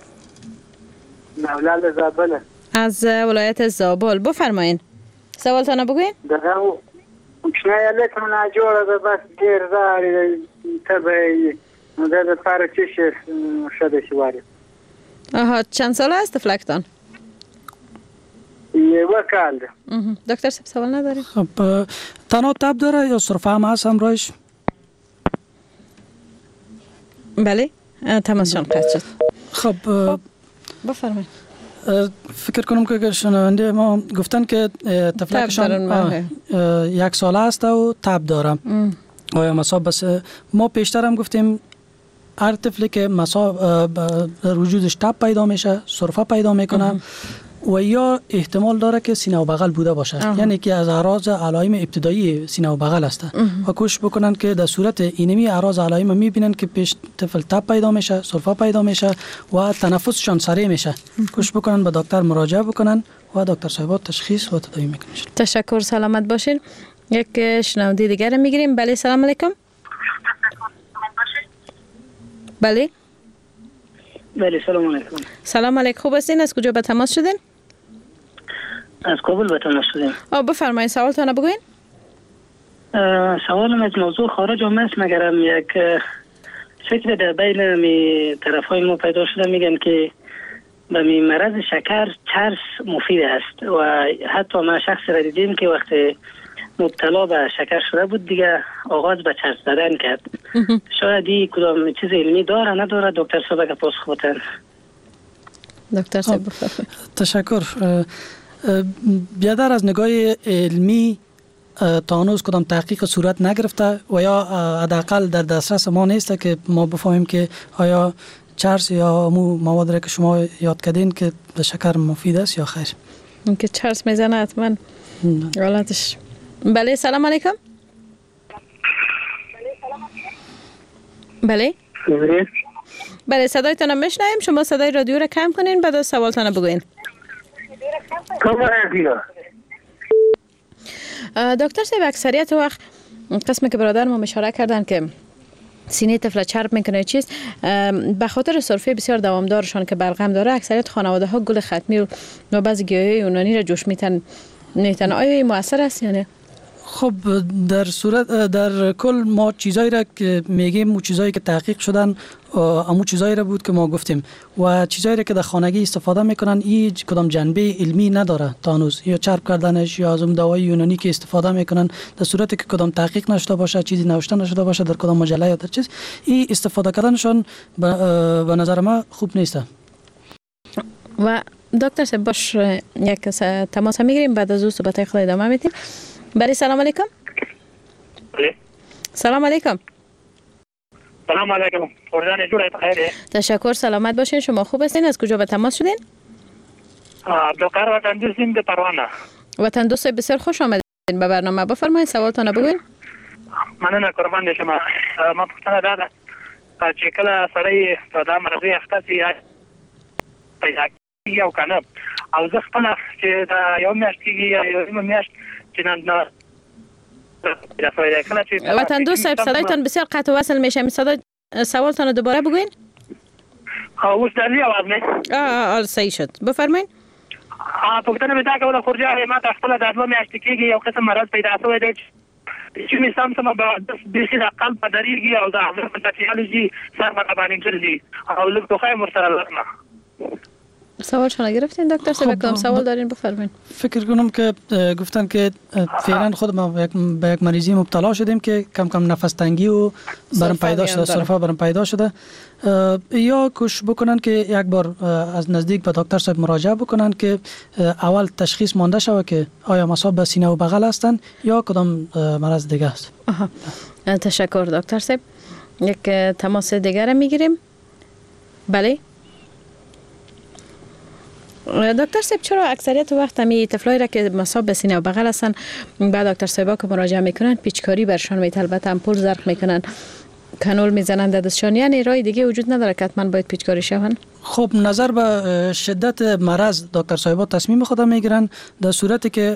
مولد زابل از ولایت زابل. بفرمایین سوالتان بگوین. دغه کوچنی علیکم ناجوړه ده بس ډیر زاری تبعی مدد لپاره چی شي شده شي واري. آها چند سال است طفلکتان؟ یه کال. دکتر سب سوال نداری؟ خب تنها تب داره یا سرفه هم هست همراهش؟ بله تماسشان قطع شد. خب بفرمایید. فکر کنم که شنونده ما گفتن که طفلکشان یک ساله است و تب داره. آیا مصاب بس ما پیشتر هم گفتیم هر طفلی که مصاب در وجودش تب پیدا میشه، سرفه پیدا میکنه و یا احتمال داره که سینه و بغل بوده باشه. آه. یعنی که از اعراض علائم ابتدایی سینه و بغل است و کوشش بکنن که در صورت اینمی اعراض علائم میبینن که پیش طفل تب پیدا میشه، سرفه پیدا میشه و تنفسشان سریع میشه، کوشش بکنن به دکتر مراجعه بکنن و دکتر صاحب تشخیص و تداوی میکنن. تشکر، سلامت باشین. یک شنونده دیگر میگیریم. بله سلام علیکم. بله بله سلام علیکم. سلام علیکم. خوب هستین؟ از کجا به تماس شدین؟ از کابل به تماس شدیم. آ بفرمایید سوالتون بگوین. سوالم از موضوع خارج هم است، مگرم یک فکر در بین می طرفای ما پیدا شده، میگن که به می مرض شکر چرس مفید است و حتی ما شخص را دیدیم که وقتی مبتلا به شکر شده بود دیگه آغاز به چرس زدن کرد. شاید این کدام چیز علمی داره نداره؟ دکتر صاحب که پاسخ بدن. دکتر صاحب تشکر. بیادر از نگاه علمی تا هنوز کدام تحقیق صورت نگرفته و یا حداقل در دسترس ما نیست که ما بفهمیم که آیا چرس یا مو مواد را که شما یاد کردین که به شکر مفید است یا خیر. اینکه چرس میزنه حتما غلطش. بله سلام علیکم. بله بله صدایتان رو میشنویم. شما صدای رادیو را کم کنین بعد از سوالتان رو بگوین. دکتر صاحب اکثریت وقت قسمی که برادر ما اشاره کردن که سینه طفل چرب میکنه چیز به خاطر سرفه بسیار دوامدارشان که بلغم داره، اکثریت خانواده ها گل ختمی و بعضی گیاهای یونانی را جوش میتن نیتن. آیا این مؤثر است یا نه؟ خب در صورت در کل ما چیزایی را که میگیم و چیزایی که تحقیق شدن امو چیزایی را بود که ما گفتیم و چیزایی را که در خانگی استفاده میکنن این کدام جنبه علمی نداره تا هنوز، یا چرب کردنش یا از اون دوای یونانی که استفاده میکنن در صورتی که کدام تحقیق نشده باشه، چیزی نوشته نشده باشه در کدام مجله یا در چیز، این استفاده کردنشون به نظر ما خوب نیست. و دکتر صاحب باش یک تماس میگیریم بعد از اون صحبت خود ادامه میدیم. بله سلام علیکم. بله سلام علیکم. سلام علیکم. خوردن جوره بخیره. تشکر، سلامت باشین. شما خوب هستین؟ از کجا به تماس شدین؟ عبدالقادر وطن دوستیم به پروانه. وطن دوست بسیار خوش آمدین به برنامه. بفرمایید سوالتون بگوین. مننه قربان شما. ما پوښتنه داده چې کله سړی په دا مرضی اخته پیدا کیږي او کنه او زه خپل چې دا یو میاشت کېږي یا یو میاشت چې نه وطن دوست صاحب صدایتان بسیار قطع و وصل میشه. صدای سوالتان رو دوباره بگوین. اوس دلی آواز نه آه آه صحیح شد. بفرمایید. ها پوښتنه مې دا کوله خورجا ما خپل د دوه میاشتې کېږي یو قسم مرض پیدا شوی دی چې می سم سم به بیسي د قلب په دریږي او د هغه په تفصیلي سر باندې ګرځي او لږ توخه مرسره لرنه. سوال شما گرفتین دکتر صاحب؟ کدام سوال دارین بفرمایید. فکر کنم که گفتن که فعلا خود ما به یک مریضی مبتلا شدیم که کم کم نفس تنگی و برام پیدا شده، سرفه برام پیدا شده، یا کوشش بکنن که یک بار از نزدیک به دکتر صاحب مراجعه بکنن که اول تشخیص مانده شود که آیا مصاب به سینه و بغل هستن یا کدام مرض دیگه است. تشکر دکتر صاحب. یک تماس دیگر میگیریم. بله دکتر صاحب، چرا اکثریت وقت می طفلایی را که مصاب به سینه و بغل هستن بعد دکتر صاحبا که مراجعه میکنن پیچکاری برشان میته، البته امپول زرق میکنن، کانول میزنن در دستشان، یعنی راه دیگه وجود نداره که حتما باید پیچکاری شون؟ خب نظر به شدت مرض دکتر صاحبا تصمیم خود میگیرن. در صورتی که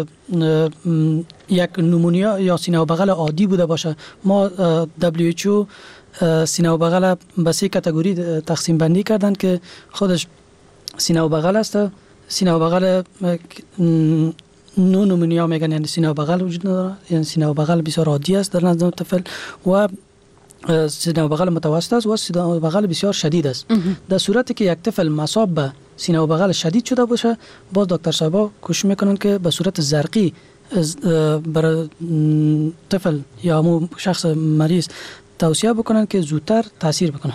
یک نمونیا یا سینه و بغل عادی بوده باشه، ما دبلیو اچ او سینه و بغل به سه کاتگوری تقسیم بندی کردن که خودش سینه و بغل است. سینه و بغل نو نمونیا میگن، یعنی سینه و بغل وجود نداره، یعنی سینه و بغل بسیار عادی است در نزد طفل، و سینه و بغل متوسط است و سینه و بغل بسیار شدید است. در صورتی که یک طفل مصاب به سینه و بغل شدید شده باشه، باز دکتر صاحبا کوشش میکنن که به صورت زرقی برای طفل یا همون شخص مریض توصیه بکنن که زودتر تاثیر بکنه.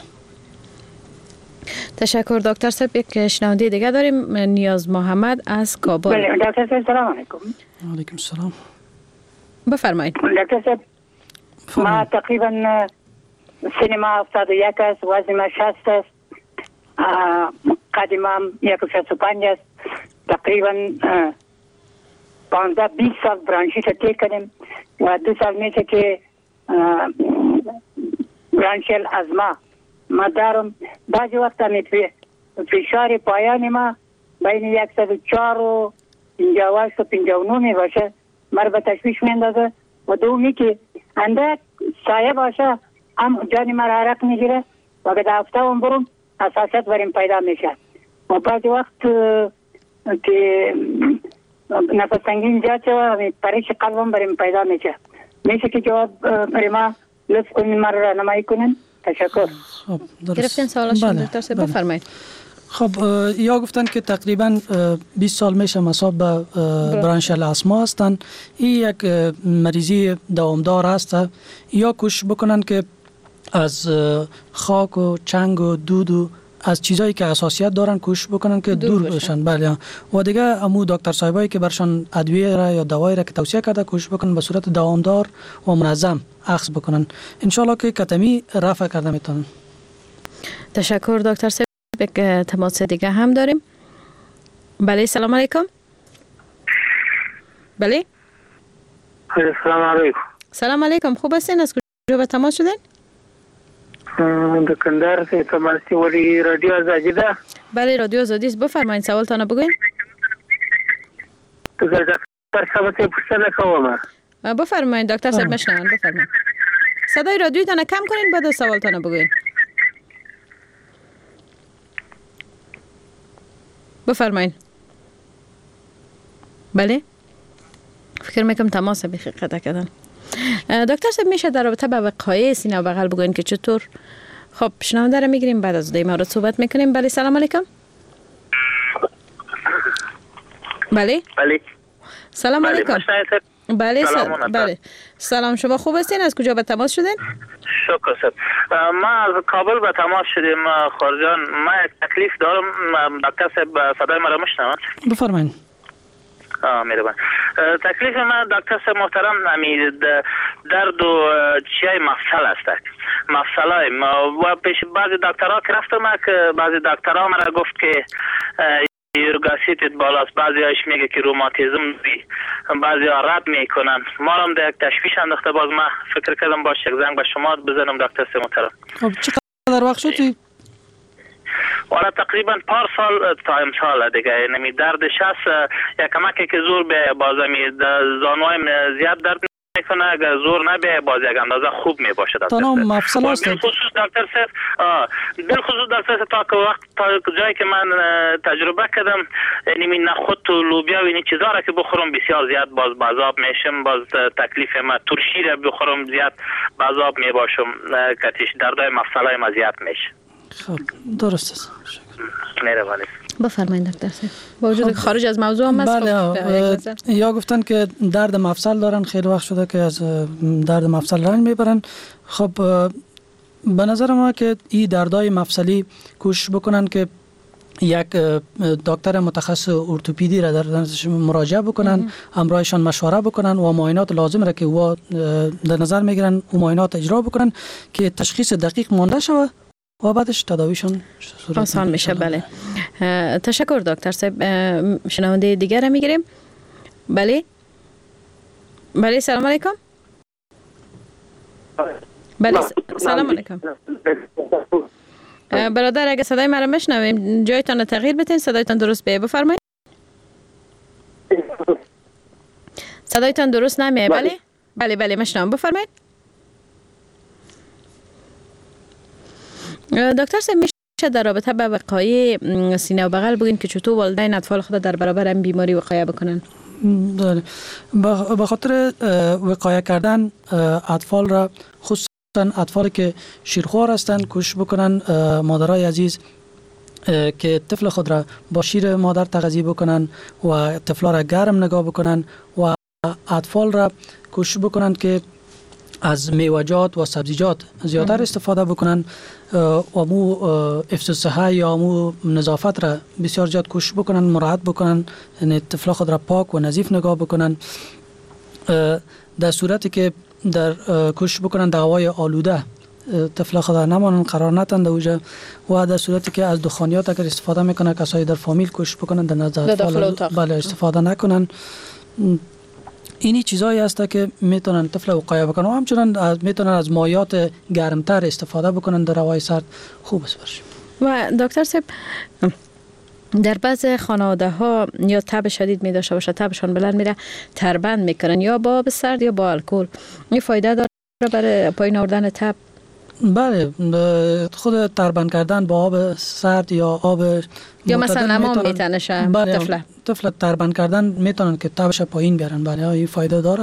تشکر دکتر صاحب. یک شنونده دیگه داریم، نیاز محمد از کابل. بله دکتر صاحب سلام علیکم. علیکم السلام. بفرمایید. دکتر صاحب ما تقریبا سن ما هفتاد و یک است، وزن ما شصت است، قد ما یک و شصت و پنج است، تقریبا پانزده بیست سال برانشیت را طی کردیم و دو سال میشه که برانشیل از ما ما دارم. بعضی وقتا می فشار پایان ما بین صد و چهار و پنجاه و هشت و پنجاه و نه می باشه، مرا به تشویش می اندازه و دومی که اندک سایه باشه هم جانی مرا عرق می گیره و که در هفته هم برم حساسیت بریم پیدا میشه و بعضی وقت که نفس تنگین زیاد شد پریش قلبم بریم پیدا میشه. میشه که جواب برای ما لطف کنین، ما رو راهنمایی کنین؟ تشکر. خب گرفتین سوالشون دکتر صاحب؟ بفرمایید. خب یا گفتن که تقریبا بیست سال میشه مصاب به برانشیل آسما هستن. این یک مریضی دوامدار است. یا کوشش بکنن که از خاک و چنگ و دود و از چیزایی که حساسیت دارن کوشش بکنن که دور, دور بشن. بله. و دیگه امو دکتر صاحبایی که برشان ادویه را یا دوایی را که توصیه کرده کوشش بکنن به صورت دوامدار و منظم اخذ بکنن. ان شاء الله که کتمی رفع کرده میتونن. تشکر دکتر صاحب. یک تماس دیگه هم داریم. بله سلام علیکم. بله سلام علیکم. سلام علیکم. خوب هستین؟ از کجا به تماس شدین؟ د کندهار څخه تماس وری رادیو آزادی ده. بله رادیو آزادی است. بفرمایید سوالتان بگوین. دکتر صاحب ته پوښتنه کوم. بفرمایید دکتر صاحب مشنون. بفرمایید. صدای رادیوتان کم کنین بعد سوالتان بگوین. بفرمایید. بله فکر میکنم تماس بخی قطع کردن. دکتر صاحب میشه در رابطه با وقایع سینه و بغل بگوین که چطور؟ خب شنونده رو میگیریم بعد از دیگه مورد صحبت میکنیم. بله سلام علیکم. بله بله سلام علیکم. بله سلام. بله سلام. شما خوب هستین؟ از کجا به تماس شدین؟ شکر صاحب. ما از کابل به تماس شدیم. خورجان ما یک تکلیف دارم. دکتر صاحب صدای مرا میشنوید؟ بفرمایید. آه میرم. تکلیف من دکتر صاحب محترم امید درد و چیای مفصل است. مفصلای و پیش بعضی دکترها که رفتم که بعضی دکترها مرا گفت که یوریک اسید بالاست، بعضی هاش میگه که روماتیسم دی، بعضی ها رد میکنن. ما هم در یک تشویش انداخته. باز ما فکر کردم باشه یک زنگ به شما بزنم دکتر صاحب محترم. خب چقدر وقت شد؟ والا تقریبا پار سال تا امسال دیگه. نمی دردش هست یک کمکی که زور به بازمی زانوایم زیاد درد میکنه، اگر زور نبه باز یک اندازه خوب میباشه. تنها مفصل است. بالخصوص دکتر صاحب بالخصوص دکتر صاحب تا که وقت تا جایی که من تجربه کردم یعنی نخود و لوبیا و این چیزا را که بخورم بسیار زیاد باز بازاب میشم. باز تکلیف ما ترشی را بخورم زیاد بازاب میباشم، کتیش دردای مفصلای ما زیاد میشه. خب درست است. مهربانی. بفرمایید دکتر صاحب. با وجود خارج از موضوع هم است. بله یا گفتن که درد مفصل دارن، خیلی وقت شده که از درد مفصل رنج میبرن. خب به نظر ما که این دردای مفصلی کوشش بکنن که یک دکتر متخصص ارتوپدی را در مراجعه بکنن، همراهشان مشوره بکنن و معاینات لازم را که و در نظر میگیرن و معاینات اجرا بکنن که تشخیص دقیق مانده شود و بعدش تداویشون آسان میشه. بله تشکر دکتر صاحب. شنونده دیگر را میگیریم. بله بله سلام علیکم. بله سلام علیکم. برادر اگه صدای مرا میشنویم جایتان تغییر بدین، صدایتان درست بیه. بفرمایید. صدایتان درست نمیه. بله بله بله میشنوم. بفرمایید. دکتر صاحب میشه در رابطه با وقایع سینه و بغل بگین که چطور والدین اطفال خود در برابر این بیماری وقایع بکنن؟ به خاطر وقایع کردن اطفال را خصوصا اطفالی که شیرخوار هستند کوشش بکنن مادرای عزیز که طفل خود را با شیر مادر تغذیه بکنن و طفلا را گرم نگاه بکنن و اطفال را کوشش بکنن که از میوه‌جات و سبزیجات زیادتر استفاده بکنن و مو حفظ صحه یا مو نظافت را بسیار زیاد کوشش بکنن، مراعات بکنن، یعنی طفلا خود را پاک و نظیف نگاه بکنن. در صورتی که در کوشش بکنن در هوای آلوده طفلا خود را نمانن، قرار ندن در اوجه و در صورتی که از دخانیات اگر استفاده میکنن کسایی در فامیل کوشش بکنن در نزد اطفال بله استفاده نکنن. اینی چیزایی هست که میتونن طفل وقایه بکنن و همچنان میتونن از مایات گرمتر استفاده بکنن در هوای سرد خوب است باشه. و دکتر صاحب در بعض خانواده ها یا تب شدید می داشته باشه، تبشان بلند میره، تربند میکنن یا با آب سرد یا با الکل. این فایده داره برای پایین آوردن تب؟ بله، خود تربند کردن با آب سرد یا آب یا مثلا نمام میتنشه بله طفل طفل تربند کردن میتونن که تبش پایین بیارن. بله این فایده داره.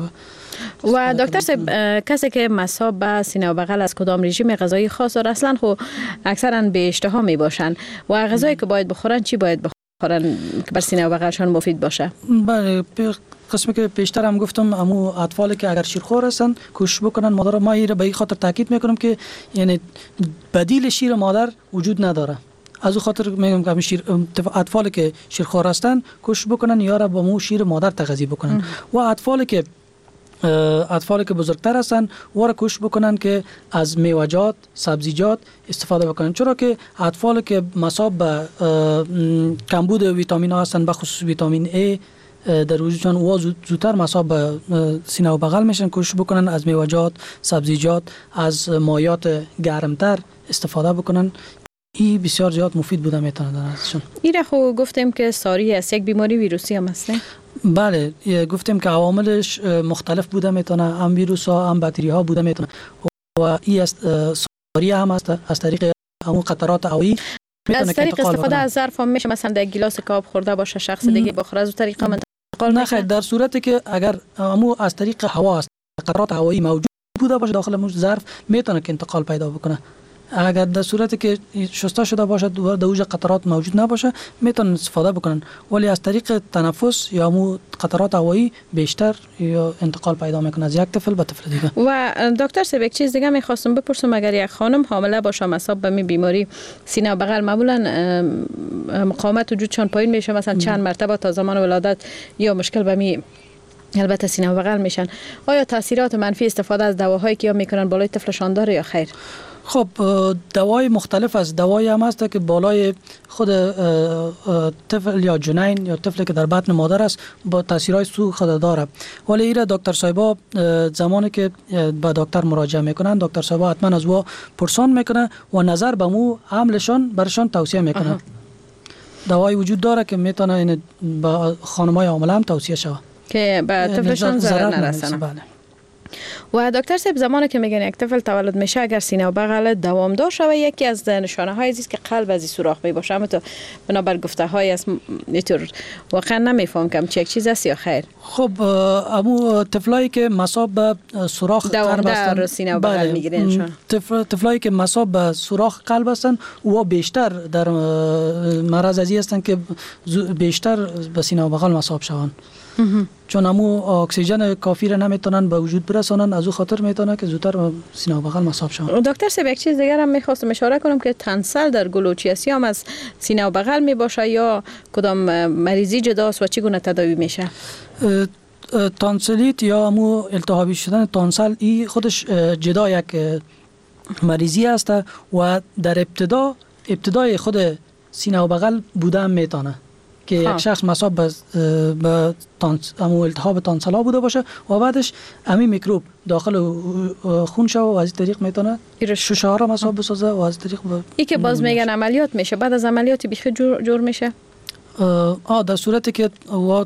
و دکتر صاحب کسی که مصاب به سینه و بغل از کدام رژیم غذایی خاص داره اصلا خو اکثرا به اشتها می باشن و غذایی که باید بخورن چی باید بخورن که بر سینه و بغلشان مفید باشه؟ بله قسمی که پیشتر هم گفتم امو اطفالی که اگر شیرخوار هستن کوشش بکنن مادر ما ایره به این خاطر تاکید میکنم که یعنی بدیل شیر مادر وجود نداره. از او خاطر میگم که شیر اطفالی که شیرخوار هستن کوشش بکنن یا را با مو شیر مادر تغذیه بکنن و اطفالی که اطفالی که بزرگتر هستن و را کوشش بکنن که از میوه‌جات سبزیجات استفاده بکنن، چرا که اطفالی که مصاب به کمبود ویتامین ها هستن به خصوص ویتامین A در وجودشان و زودتر مصاب به سینه و بغل میشن، کوشش بکنن از میوه‌جات سبزیجات از مایات گرمتر استفاده بکنن. این بسیار زیاد مفید بوده میتونه در ازشون. این خو گفتیم که ساری است، یک بیماری ویروسی هم است. بله گفتیم که عواملش مختلف بوده میتونه، هم ویروس ها هم باکتری ها بوده میتونه و این است ساری هم است از طریق همون قطرات هوایی از طریق استفاده از ظرف هم میشه، مثلا در گیلاس کاب خورده باشه شخص دیگه بخوره از اون طریق هم انتقال میشه. در صورتی که اگر همون از طریق هوا است قطرات هوایی موجود بوده باشه داخل اون ظرف میتونه که انتقال پیدا بکنه. اگر در صورتی که شسته شده باشه در اوج قطرات موجود نباشه میتونن استفاده بکنن، ولی از طریق تنفس یا مو قطرات هوایی بیشتر یا انتقال پیدا میکنه از یک طفل به طفل دیگه. و دکتر صاحب یک چیز دیگه میخواستم بپرسم، اگر یک خانم حامله باشه مصاب به می بیماری سینه و بغل معمولا مقاومت وجودشان پایین میشه مثلا چند مرتبه تا زمان ولادت یا مشکل به می البته سینه و بغل میشن، آیا تاثیرات منفی استفاده از دواهایی که یا میکنن بالای طفلشان داره یا خیر؟ خب دوای مختلف از دوایی هم هست که بالای خود طفل یا جنین یا طفلی که در بطن مادر است با تاثیرهای سو خود داره، ولی ایره دکتر صاحبا زمانی که به دکتر مراجعه میکنن دکتر صاحبا حتما از او پرسان میکنه و نظر به مو حملشان برشان توصیه میکنه. دوای وجود داره که میتونه این به خانمای حامله هم توصیه شود که به طفلشان ضرر نرسونه. بله. و دکتر صاحب زمانی که میگن یک طفل تولد میشه اگر سینه و بغل دوامدار شوه یکی از نشانه های است که قلب از سوراخ می باشه، اما تو بنابر گفته های است اینطور واقعا نمیفهم که چه یک چیز است یا خیر. خب امو طفلایی که مصاب به سوراخ قلب هستن سینه و بغل میگیرنشون، طفل طفلایی که مصاب به سوراخ قلب هستن و بیشتر در مرض ازی هستن که بیشتر به سینه و بغل مصاب شوند، چون همو اکسیژن کافی را نمیتونن به وجود برسونن، از او خاطر میتونه که زودتر سینه و بغل مصاب شون. دکتر صاحب یک چیز دیگر هم میخواستم اشاره کنم که تنسل در گلوچیاسی هم از سینه و بغل میباشه یا کدام مریضی جداست و چگونه تداوی میشه؟ تانسلیت یا همو التهابی شدن تانسل ای خودش جدا یک مریضی است و در ابتدا ابتدای خود سینه و بغل بوده میتونه که یک شخص مصاب به به همون التهاب تانسلا بوده باشه و بعدش همین میکروب داخل خون شو و از طریق میتونه ششها را مصاب بسازه و از طریق ای که باز میگن عملیات میشه، بعد از عملیات بیخی جور, جور میشه. آه در صورتی که و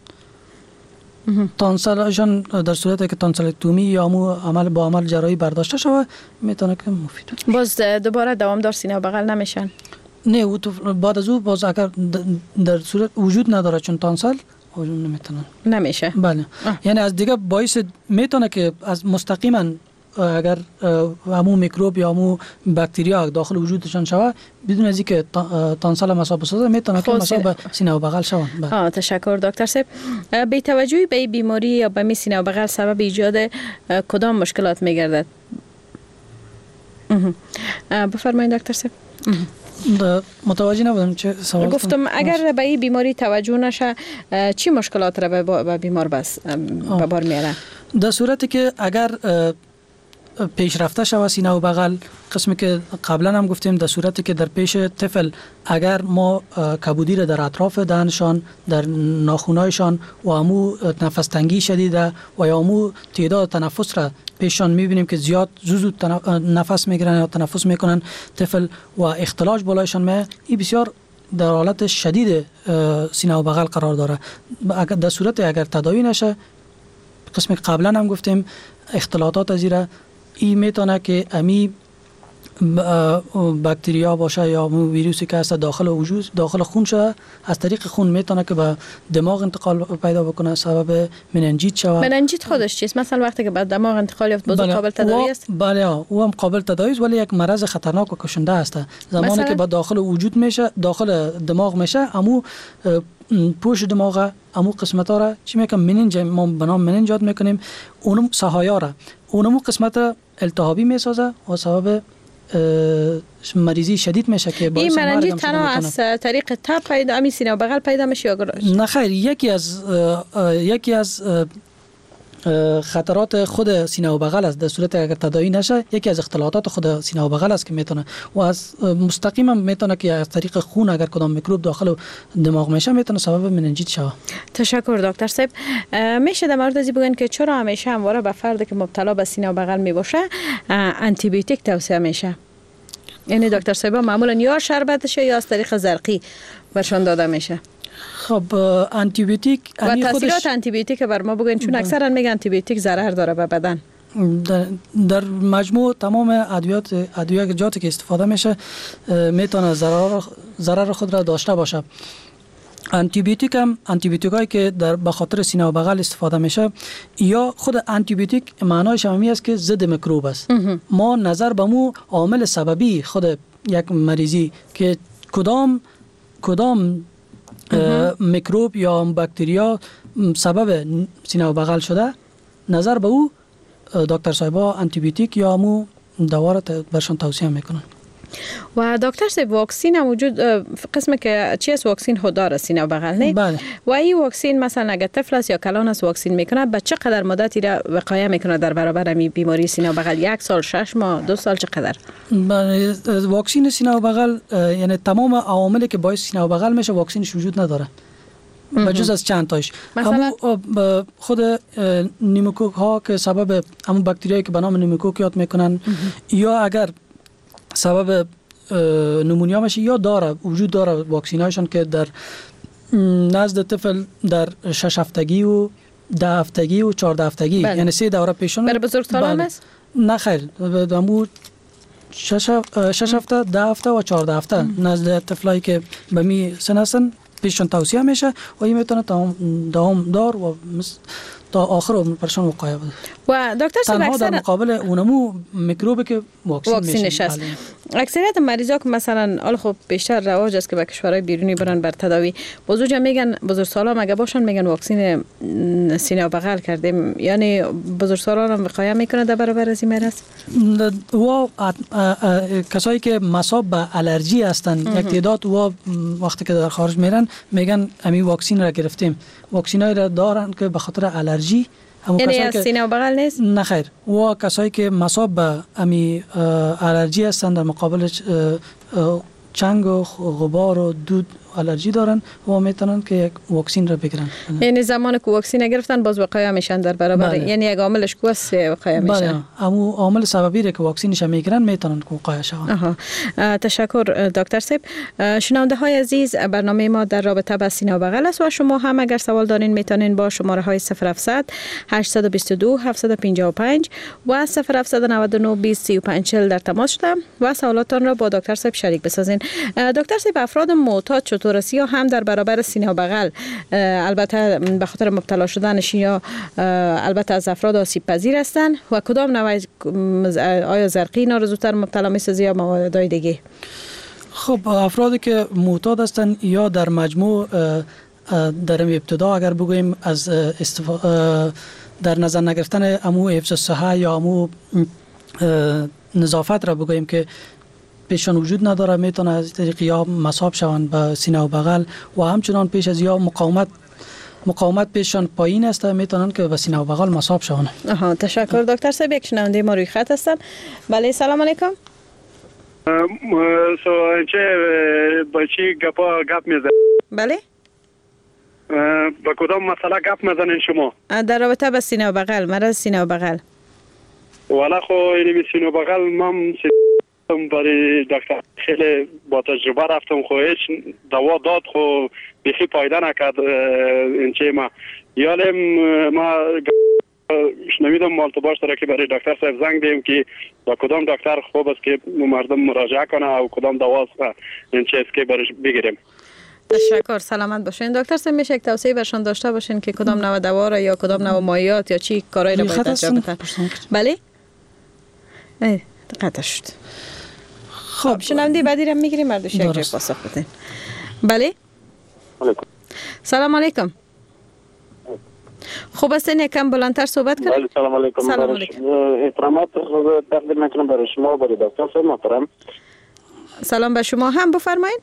تانسلشان در صورتی که تانسلکتومی یا همون عمل با عمل جراحی برداشته شوه میتونه که مفید باز دوباره دوامدار سینه و بغل نمیشن. نه او بعد از او باز اگر در صورت وجود نداره چون تانسل وجود نمیتونه نمیشه. بله آه. یعنی از دیگه باعث میتونه که از مستقیما اگر همو میکروب یا همو باکتریا داخل وجودشان شود بدون از اینکه تانسال مصاب بسازه میتونه که مصاب سینه و بغل شوند. آه تشکر دکتر صاحب. بی توجهی به این بیماری یا به سینه و بغل سبب ایجاد کدام مشکلات میگردد؟ بفرمایید دکتر صاحب. متوجه نبودم چه سوال گفتم اگر به این بیماری توجه نشه چی مشکلات را به بیمار بس به بار میاره؟ در صورتی که اگر پیشرفته شود سینه و بغل، قسمی که قبلا هم گفتیم در صورتی که در پیش طفل اگر ما کبودی را در اطراف دهنشان، در ناخونایشان و همو نفس تنگی شدیده و یا همو تعداد تنفس را پیششان میبینیم که زیاد زود نفس میگیرن یا تنفس میکنن طفل و اختلاج بالایشان می، این بسیار در حالت شدید سینه و بغل قرار داره. در صورت اگر تداوی نشه، قسم قبلا هم گفتیم اختلاطات از این این میتونه که امی باکتریا باشه یا ویروسی که هست داخل وجود داخل خون شه، از طریق خون میتونه که به دماغ انتقال پیدا بکنه، سبب مننجیت شود. مننجیت خودش چیست؟ مثلا وقتی که به دماغ انتقال یافت باز قابل تداوی است؟ بله او هم قابل تداوی است، ولی یک مرض خطرناک و کشنده است. زمانی مثلا؟ که به داخل وجود میشه، داخل دماغ میشه، امو پوش دماغ امو قسمت ها را چی میکنم مننج ما به نام مننجات میکنیم، اونم سهایا را اونم قسمت التهابی میسازه و سبب مریضی شدید میشه که باعث مرگ هم شده. این مننجیت تنها از طریق تب پیدا امی سینه و بغل پیدا میشه یا گراش؟ نه خیر، یکی از یکی از خطرات خود سینه و بغل است. در صورت اگر تداوی نشه، یکی از اختلاطات خود سینه و بغل است که میتونه و از مستقیما میتونه که از طریق خون اگر کدام میکروب داخل دماغ میشه میتونه سبب مننجیت شه. تشکر دکتر صاحب. میشه در مورد از بگین که چرا همیشه همواره به فردی که مبتلا به سینه و بغل میباشه آنتی بیوتیک توصیه میشه؟ یعنی دکتر صاحب معمولا یا شربتشه یا از طریق زرقی برشان داده میشه؟ خب آنتی بیوتیک و تاثیرات آنتی بیوتیک بر ما بگین، چون اکثرا میگن آنتی بیوتیک ضرر داره به بدن. در, در مجموع تمام ادویات ادویاتی که استفاده میشه میتونه ضرر ضرر خود را داشته باشه. آنتی بیوتیک هم آنتی بیوتیکایی که در به خاطر سینه و بغل استفاده میشه یا خود آنتی بیوتیک معنایش همی است که ضد میکروب است. ما نظر به مو عامل سببی خود یک مریضی که کدام کدام میکروب یا باکتریا سبب سینه و بغل شده، نظر به او دکتر صاحبا آنتی بیوتیک یا مو دوا را برشان توصیه میکنن. و دکتر صاحب واکسین هم وجود قسم که چی است واکسین خود داره سینه و بغل نه؟ بله. و این واکسین مثلا اگر طفل است یا کلان است واکسین میکنه به چه قدر مدتی را وقایه میکنه در برابر می بیماری سینه و بغل؟ یک سال، شش ماه، دو سال، چقدر؟ بله واکسین سینه و بغل یعنی تمام عواملی که باعث سینه و بغل میشه واکسینش وجود نداره. بجز از چند تاش مثلا خود نیموکوک ها که سبب همون باکتریایی که به نام نیموکوک یاد میکنن یا اگر سبب نمونیا میشه یا داره وجود داره واکسینایشون که در نزد طفل در شش هفتگی و ده هفتگی و چهارده هفتگی بله. یعنی سه دوره پیشون برای بزرگسالان است؟ نه خیر، دمو شش شش هفته، ده هفته و چهارده هفته نزد طفلایی که به می سن هستن پیشون توصیه میشه و این میتونه دوام دار و تا آخر عمر پرشان وقایع بده. و دکتر صاحب تنها در مقابل اونمو میکروبی که واکسین, واکسین میشه. اکثریت مریضا که مثلا حالا خب بیشتر رواج است که به کشورهای بیرونی برن بر تداوی، بزرگا میگن بزرگسالا مگه باشن میگن واکسین سینه و بغل کردیم، یعنی بزرگسالا هم وقایع میکنه در برابر از این مرض؟ و کسایی که مصاب به آلرژی هستن یک تعداد و وقتی که در خارج میرن میگن امی واکسین را گرفتیم، واکسینای را دارن که به خاطر آلرژی. یعنی از سینه و بغل نیست؟ نه خیر، و کسایی که مصاب به امی آلرژی هستن در مقابل چنگ و غبار و دود آلرژی دارن و میتونن که یک واکسین را بگیرن. یعنی زمان که واکسین گرفتن باز وقایع میشن در برابر بله. یعنی یک عاملش کوست وقایع میشن. بله، همون عامل سببی را که واکسینش میگیرن میتونن که وقایع شون. تشکر دکتر صاحب. شنونده های عزیز، برنامه ما در رابطه با سینه و بغل است و شما هم اگر سوال دارین میتونین با شماره های صفر هفتصد هشتصد و بیست و دو هفتصد و پنجاه و پنج و صفر هفتصد و نود و نه بیست سی و پنج چهل در تماس شده و سوالاتتان را با دکتر صاحب شریک بسازین. دکتر صاحب افراد معتاد چطور اتوراسی یا هم در برابر سینه و بغل، البته به خاطر مبتلا شدنش یا البته از افراد آسیب پذیر هستند و کدام نوع، آیا زرقی اینا رو زودتر مبتلا می‌سازه یا موادهای دیگه؟ خب افرادی که معتاد هستند یا در مجموع در ابتدا اگر بگوییم از استف... در نظر نگرفتن امو حفظ صحه یا امو نظافت را بگوییم که پیششان وجود نداره، میتونه از طریق یا مصاب شوند به سینه و بغل و همچنان پیش از یا مقاومت مقاومت پیششان پایین است، میتونن که به سینه و بغل مصاب شوند. آها، تشکر دکتر صاحب. یک شنونده ما روی خط هستن. بله سلام علیکم. سو چه بچی گپا گپ میزنه؟ بله. با کدام مسئله گپ میزنین شما؟ در رابطه با سینه و بغل، مرض سینه و بغل. والا خو این سینه و بغل من برای دکتر خیلی با تجربه رفتم، خو هیچ دوا داد خو بیخی پایده نکرد. این چه ما یالم ما شنیدم مالت باش داره که برای دکتر صاحب زنگ دیم که با کدام دکتر خوب است که مردم مراجعه کنه و کدام دوا این چه است که برش بگیریم. تشکر، سلامت باشین. دکتر صاحب میشه یک توصیه برشان داشته باشین که کدام نوع دوا را یا کدام نوع مایعات یا چی کارایی را باید انجام بدن؟ بله؟ ای قطع شد. خب شنونده بعدی را میگیریم مردوش یک جای پاسخ بدین. بله؟ علیکم. سلام علیکم. خوب است این یکم بلندتر صحبت کنید. بله سلام علیکم. سلام علیکم. احترامات تقدیم میکنم برای شما برای دکتر صاحب محترم. سلام به شما هم، بفرمایید.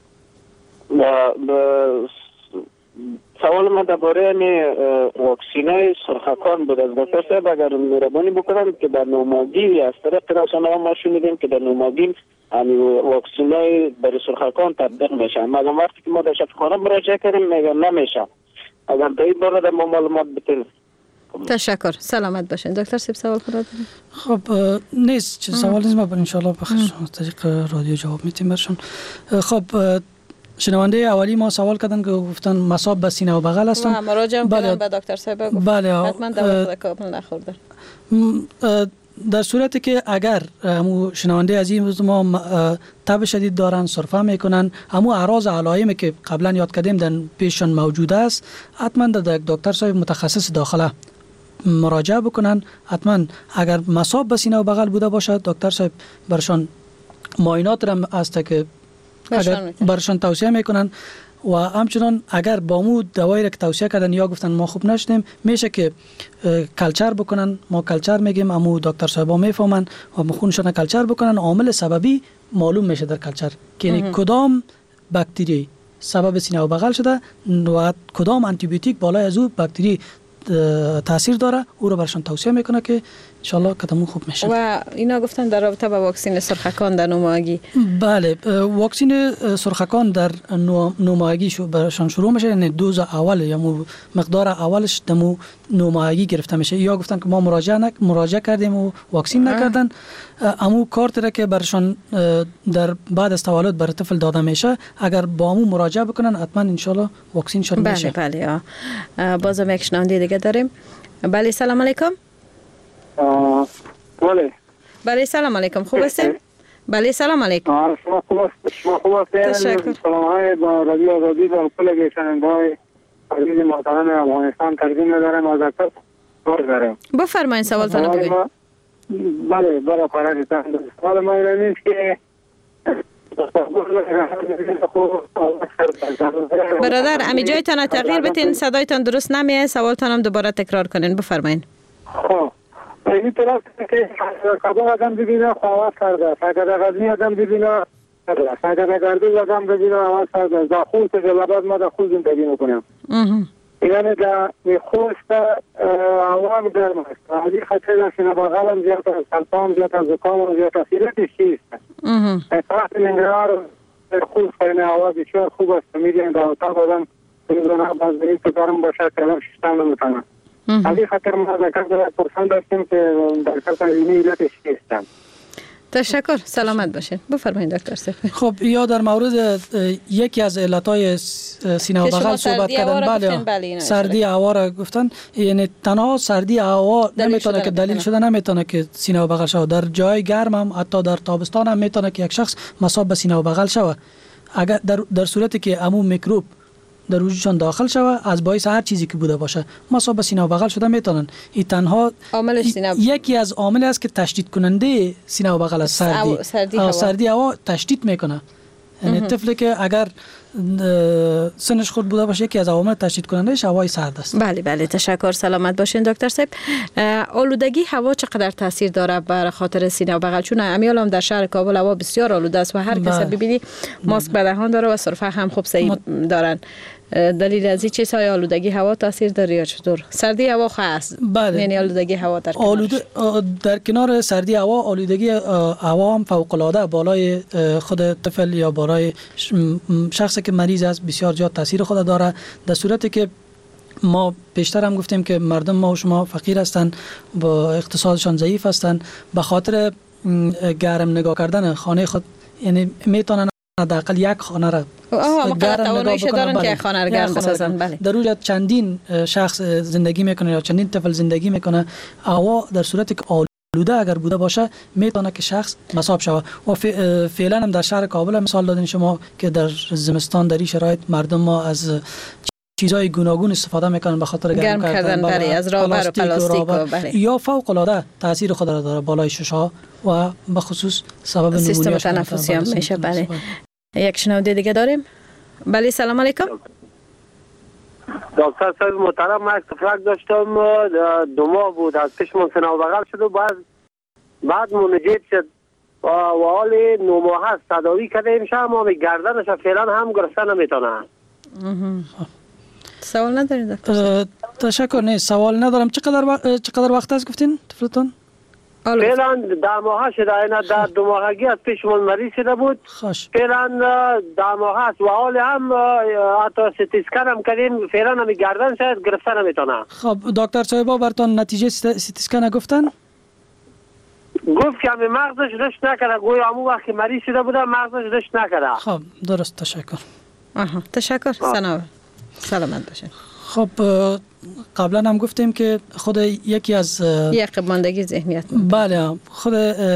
سوال ما درباره واکسینای سرخکان بود از دکتر صاحب اگر مهربانی بکنن که در نوماگی از طریق رسانه‌ها ما شنیدیم که در نوماگی یعنی واکسینای برای سرخکان تطبیق میشه، اما وقتی که ما در شفاخانه مراجعه کردیم میگن نمیشه. اگر در این باره در ما معلومات بتین. تشکر، سلامت باشین. دکتر صاحب سوال خود دارید؟ خب نیست چه سوال نیست، ما ان شاء الله بخیر از طریق رادیو جواب میتیم برشون. خب شنونده اولی ما سوال کردن که گفتن مصاب به سینه و بغل هستن. ما مراجعه کردن به دکتر صاحب گفت بله حتما دوا خود کامل نخورده. در صورتی که اگر همو شنونده عزیز ما تب شدید دارن، سرفه میکنن، همو اعراض علائمی که قبلا یاد کردیم در پیششان موجود است، حتما در دکتر صاحب متخصص داخله مراجعه بکنن. حتما اگر مصاب به سینه و بغل بوده باشد دکتر صاحب برشان معاینات را است که اگر برشان توصیه میکنن و همچنان اگر با مو دوایی را که توصیه کردن یا گفتن ما خوب نشدیم میشه که کلچر بکنن. ما کلچر میگیم، امو دکتر صاحبا میفهمن و خونشون کلچر بکنن. عامل سببی معلوم میشه در کلچر که یعنی کدام باکتری سبب سینه و بغل شده و کدام آنتی بیوتیک بالای از او باکتری تاثیر داره، او رو برشان توصیه میکنه که انشالله کدامون خوب میشه. و اینا گفتن در رابطه با واکسن سرخکان در نوماگی. بله واکسن سرخکان در نوماگی شو برشان شروع میشه، یعنی دوز اول یا مقدار اولش دمو نوماگی گرفته میشه. یا گفتن که ما مراجعه نک مراجعه کردیم و واکسن نکردن، امو کارت را که برشان در بعد از تولد بر طفل داده میشه اگر با امو مراجعه بکنن حتما انشالله واکسن شون میشه. بله بله. بازم یک شنونده دیگه داریم. بله سلام علیکم. بله بله سلام علیکم. خوب هستین؟ بله سلام علیکم. شما خوب هستید؟ شما خوب هستید؟ سلام های با رادیو آزادی و کل گشننده های عزیز محترم افغانستان تقدیم دارم از دکتر کار دارم. بفرمایید سوالتون بگید. بله برای فرضتان سوال ما اینه که برادر امی جایتان تغییر بتین، صدایتان درست نمیه، سوالتان هم دوباره تکرار کنین. بفرمایید. خب این طرف که کابل آدم ببینه خواهد کرده، اگر غزنی آدم ببینه اگر گردوز آدم ببینه آواز کرده، در خوز جلبات ما در خوز زندگی میکنیم. یعنی در خوست عوام گرم است، علی خطر در سینه بغل هم زیاد است، سلطان زیاد است، زکام هم زیاد است، سیرتش چیست؟ طرف نگرار خوز خیلی آواز بسیار خوب است، میدین در اتاق آدم بزرگنه باز برید که دارم باشه که آدم ششتن نمیتونه. علی خطر ما ذکر در پرسان داشتیم که در کسان اینی علتش چیستن. تشکر، سلامت باشین. بفرمایید دکتر صاحب. خب یا در مورد یکی از علتهای سینه و بغل صحبت کردن. بله سردی هوا را گفتن، یعنی تنها سردی هوا نمیتونه که دلیل شده نمیتونه که سینه و بغل شود. در جای گرم هم حتی در تابستان هم میتونه که یک شخص مصاب به سینه و بغل شود. اگر در, در صورتی که امو میکروب در وجودشان داخل شود از باعث هر چیزی که بوده باشه مصاب سینه و بغل شده میتونن. این تنها عاملش سینه یکی از عامل است که تشدید کننده سینه و بغل است. سردی سردی هوا. سردی هوا تشدید میکنه. یعنی طفلی که اگر سنش خود بوده باشه یکی از عوامل تشدید کنندهش هوای سرد است. بله بله تشکر، سلامت باشین دکتر صاحب. آلودگی هوا چقدر تاثیر داره بر خاطر سینه و بغل؟ چون امیال هم در شهر کابل هوا بسیار آلوده است و هر کس ببینی ماسک به دهان داره و سرفه هم خوب صحیح دارن. دلیل از این چیزهای آلودگی هوا تاثیر داره یا چطور؟ سردی هوا خاص. بله. یعنی آلودگی هوا در کنارش. آلوده در کنار سردی هوا آلودگی هوا هم فوق العاده بالای خود طفل یا بالای شخصی که مریض است بسیار زیاد تاثیر خود داره. در صورتی که ما پیشتر هم گفتیم که مردم ما و شما فقیر هستند، با اقتصادشان ضعیف هستند، به خاطر گرم نگاه کردن خانه خود یعنی میتونن حداقل یک خانه را تواناییش دارن که خانه را گرم بسازن. بله. در اونجا چندین شخص زندگی میکنه یا چندین طفل زندگی میکنه. هوا در صورتی که آلوده اگر بوده باشه میتونه که شخص مصاب شود و فعلا هم در شهر کابل مثال دادین شما که در زمستان در این شرایط مردم ما از چیزای گوناگون استفاده میکنن به خاطر گرم کردن، بله، از رابر و پلاستیک و بله. یا فوق العاده تاثیر خود را داره بالای ششها و به خصوص سبب سیستم تنفسی هم میشه. بله. یک شنونده دیگه داریم. بله سلام علیکم. دکتر صاحب محترم، من استفراغ داشتم دو ماه بود از پیشمون سینه و بغل شد و بعد بعد منجد شد و حال نو ماه هست تداوی کردیم شما ما گردنش فعلا هم گرفته نمیتونه. سوال ندارید دکتر؟ تشکر. نه سوال ندارم. چقدر وقت چقدر وقت است گفتین طفلتون؟ فعلا ده ماه شده، اینا در دو ماهگی از پیشمون مریض شده بود. خوش. فعلا ده ماه است و حال هم حتی سیتی اسکن هم کردیم فعلا هم گردن شاید گرفته نمیتونه. خب دکتر صاحبا براتون نتیجه سیتی اسکن گفتن؟ گفت که همه مغزش رشد نکرده، گویا همون وقتی مریض شده بوده مغزش رشد نکرده. خب درست. تشکر. آها تشکر. سلام. سلامت باشین. خب قبلا هم گفتیم که خود یکی از یک ماندگی ذهنیت. بله خود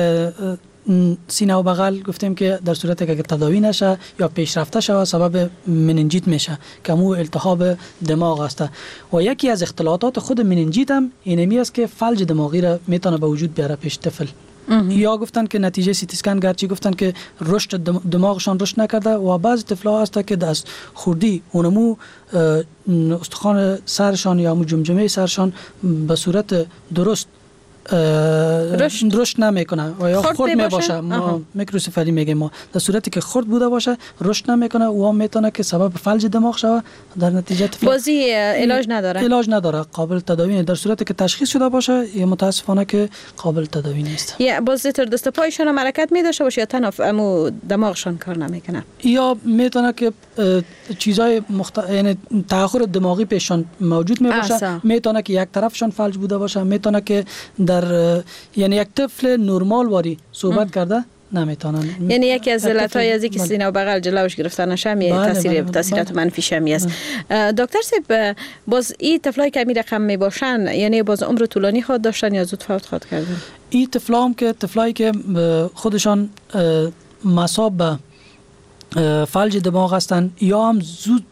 سینه و بغل گفتیم که در صورتی که تداوی نشه یا پیشرفته شه سبب مننجیت میشه که مو التهاب دماغ است و یکی از اختلالات خود مننجیت هم اینمی است که فلج دماغی را میتونه به وجود بیاره پیش طفل. یا گفتن که نتیجه سی تی اسکن گرچه گفتن که رشد دماغشان رشد نکرده و بعضی طفلا هست که از خوردی اونمو استخوان سرشان یا مو جمجمه سرشان به صورت درست رشد رشد نمیکنه و یا خرد میباشه. ما میکروسفالی میگیم. ما در صورتی که خرد بوده باشه رشد نمیکنه و هم میتونه که سبب فلج دماغ شوه. در نتیجه بازی علاج نداره. علاج نداره، قابل تداوی نیست. در صورتی که تشخیص شده باشه یا متاسفانه که قابل تداوی نیست. یا بازی تر دست پایشون هم حرکت میداشه باشه یا تنف امو دماغشان کار نمیکنه. یا میتونه که چیزای مخت... یعنی تأخر دماغی پیششان موجود میباشه. میتونه که یک طرفشان فلج بوده باشه. میتونه که در یعنی یک طفل نرمال واری صحبت کرده نمیتونن. یعنی یکی از علتهای از اینکه سینه و بغل جلوش گرفته نشه می تاثیر تاثیرات منفی شمی است. دکتر صاحب باز این طفلای که می رقم می باشن یعنی باز عمر طولانی خود داشتن یا زود فوت خود کردن؟ این طفلا هم که طفلایی که خودشان مصاب به فلج دماغ هستن یا هم زود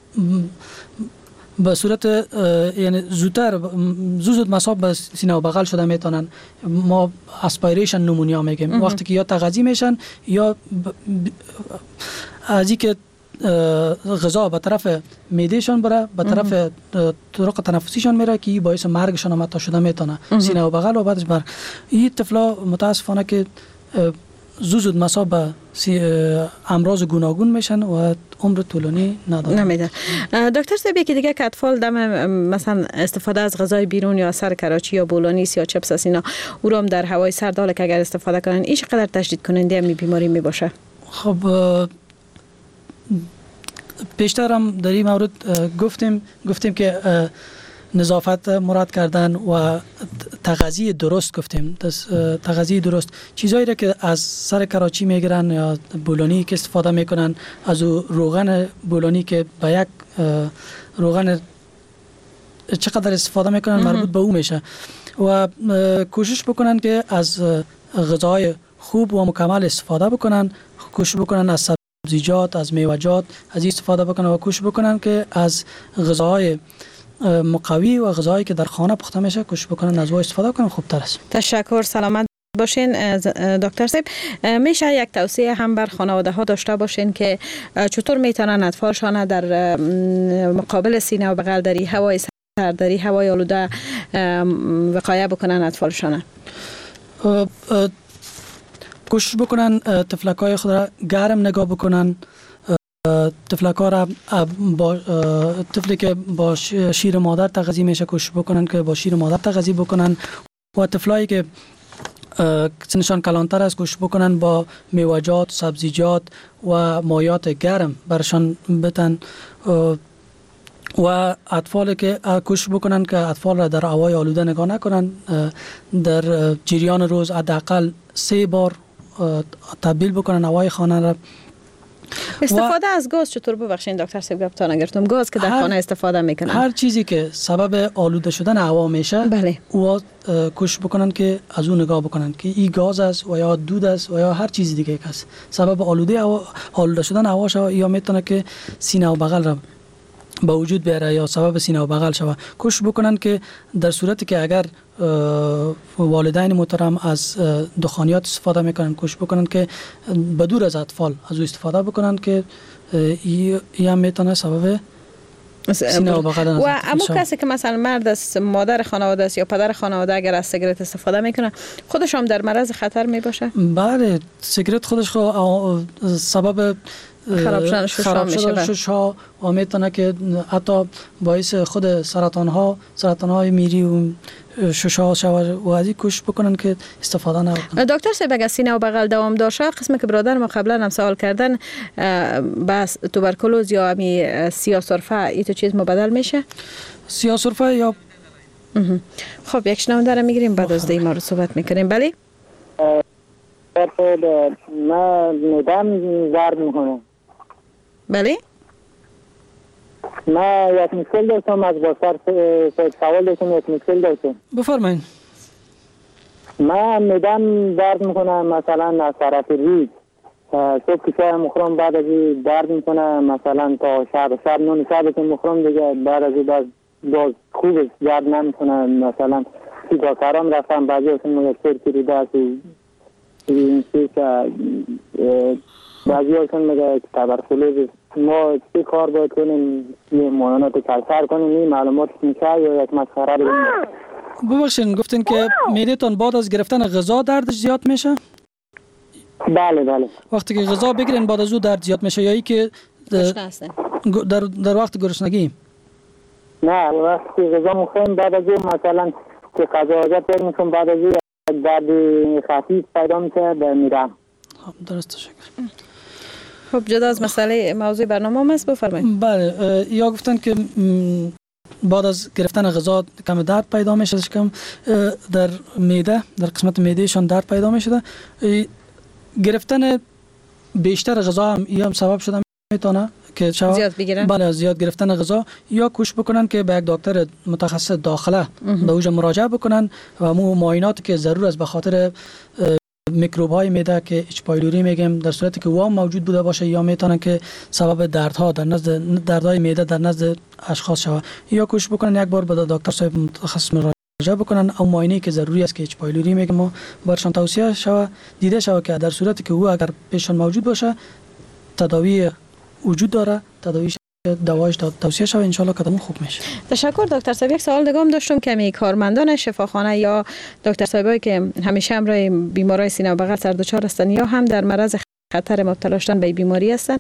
به صورت یعنی زودتر زود مصاب به سینه و بغل شده میتونن. ما اسپایریشن نمونیا میگیم. وقتی که یا تغذیه میشن یا از اینکه غذا به طرف معدهشان بره به طرف طرق تنفسیشان میره که باعث مرگشان هم حتی شده میتونه. سینه و بغل و بعدش بر این طفلا متاسفانه که زود زود مصاب به امراض گوناگون میشن و عمر طولانی ندارن. نمیده. دکتر صاحب یکی دیگه که اطفال دم مثلا استفاده از غذای بیرون یا سر کراچی یا بولانیس یا چپس است اینا او رو هم در هوای سرد حالا که اگر استفاده کنن این چقدر تشدید کننده می بیماری می باشه؟ خب پیشتر هم در این مورد گفتیم گفتیم که نظافت مراد کردن و تغذیه درست گفتیم. تغذیه درست چیزایی را که از سر کراچی میگیرن یا بولانی که استفاده میکنن از روغن بولانی که با یک روغن چقدر استفاده میکنن مربوط به او میشه و کوشش بکنن که از غذای خوب و مکمل استفاده بکنن. کوشش بکنن از سبزیجات، از میوه‌جات از استفاده بکنن و کوشش بکنن که از غذاهای مقوی و غذایی که در خانه پخته میشه کوشش بکنن از او استفاده کنن، خوبتر است. تشکر، سلامت باشین دکتر صاحب. میشه یک توصیه هم بر خانواده ها داشته باشین که چطور میتونن اطفالشان در مقابل سینه و بغل دری، هوای سردری، هوای آلوده وقایه بکنن اطفالشان؟ کوشش بکنن طفلکای خود را گرم نگاه بکنن. طفلکا را با طفلی که با شیر مادر تغذیه میشه کوشش بکنن که با شیر مادر تغذیه بکنن و طفلایی که سنشان کلانتر است کوشش بکنن با میوه‌جات، سبزیجات و مایات گرم برشان بتن و اطفال که کوشش بکنن که اطفال را در هوای آلوده نگاه نکنن. در جریان روز حداقل سه بار تبدیل بکنن هوای خانه را. استفاده از گاز چطور؟ ببخشید دکتر صاحب گفتن نگرفتم، گاز که در خانه استفاده میکنن، هر چیزی که سبب آلوده شدن هوا میشه بله او کوشش بکنن که از اون نگاه بکنن که این گاز است و یا دود است و یا هر چیز دیگه که است سبب آلوده هوا آلوده شدن هوا شوه یا میتونه که سینه و بغل را با وجود بیاره یا سبب سینه و بغل شوه. کوشش بکنن که در صورتی که اگر والدین محترم از دخانیات استفاده میکنن کوشش بکنن که بدور از اطفال از او استفاده بکنن که این هم میتونه سبب سینه و بغل و اما کسی که مثلا مرد است، مادر خانواده است یا پدر خانواده اگر از سیگرت استفاده میکنه خودش هم در معرض خطر میباشه؟ بله، سیگرت خودش خود سبب خراب شدن ششا میشه ششا و میتونه که حتی باعث خود سرطان ها سرطان های میری و ششا شود و از این کوشش بکنن که استفاده نکنن. دکتر صاحب اگر سینه و بغل دوام داشته، قسمی که برادر ما قبلا هم سوال کردن، بس توبرکلوز یا امی سیاه سرفه این تو چیز مبدل میشه؟ سیاه سرفه یا خب یک شنونده رو میگیریم بعد از ما رو صحبت میکنیم. بله من میدم درد میکنه. بله من یک مشکل داشتم، از بازتر سوال داشتم، یک مشکل داشتم. بفرمایید. من میدم درد میکنه، مثلا از طرف ریز صبح که چای مخورم بعد از درد میکنه، مثلا تا شب شب نون شب که مخورم دیگه بعد از باز باز خوب درد نمیکنه. مثلا سی دکترام رفتم بعضی اصلا میگه سر کری دست این چیز که بعضی اصلا میگه تبرکلوز. ما چی کار باید کنیم؟ یه معاینات کلسر کنیم؟ این معلومات میشه یا یک مسخره بگیم؟ ببخشید گفتین که معده‌تان بعد از گرفتن غذا دردش زیاد میشه؟ بله بله. وقتی که غذا بگیرین بعد از او درد زیاد میشه یا ای که در در وقت گرسنگی؟ نه، وقتی غذا میخوریم بعد از او مثلا که غذا حاجت پیدا میکنم بعد از او درد خفیف پیدا میشه به میرم. خب درست شکر. خب جدا از مسئله موضوع برنامه است بفرمایید. بله، یا گفتن که بعد از گرفتن غذا کم درد پیدا میشه، کم در معده در قسمت معدهشان درد پیدا میشه. گرفتن بیشتر غذا هم این هم سبب شده میتونه که زیاد بگیرن. بله، زیاد گرفتن غذا یا کوشش بکنن که به یک دکتر متخصص داخله به اوجا مراجعه بکنن و مو معایناتی که ضرور است به خاطر میکروب های معده که اچ پایلوری میگیم در صورتی که وام موجود بوده باشه یا میتونن که سبب دردها در نزد دردهای معده در نزد اشخاص شود یا کوشش بکنن یک بار به دکتر صاحب متخصص مراجعه بکنن او معاینه که ضروری است که اچ پایلوری میگیم ما برشان توصیه شود دیده شود که در صورتی که او اگر پیشان موجود باشه تداوی وجود داره، تداویش دوایش توصیه شود ان شاء الله کدام خوب میشه. تشکر دکتر صاحب. یک سوال دیگه هم داشتم که می کارمندان شفاخانه یا دکتر صاحبایی که همیشه همراه بیمارای سینه و بغل سر دچار هستن یا هم در معرض خطر مبتلا شدن به بیماری هستن؟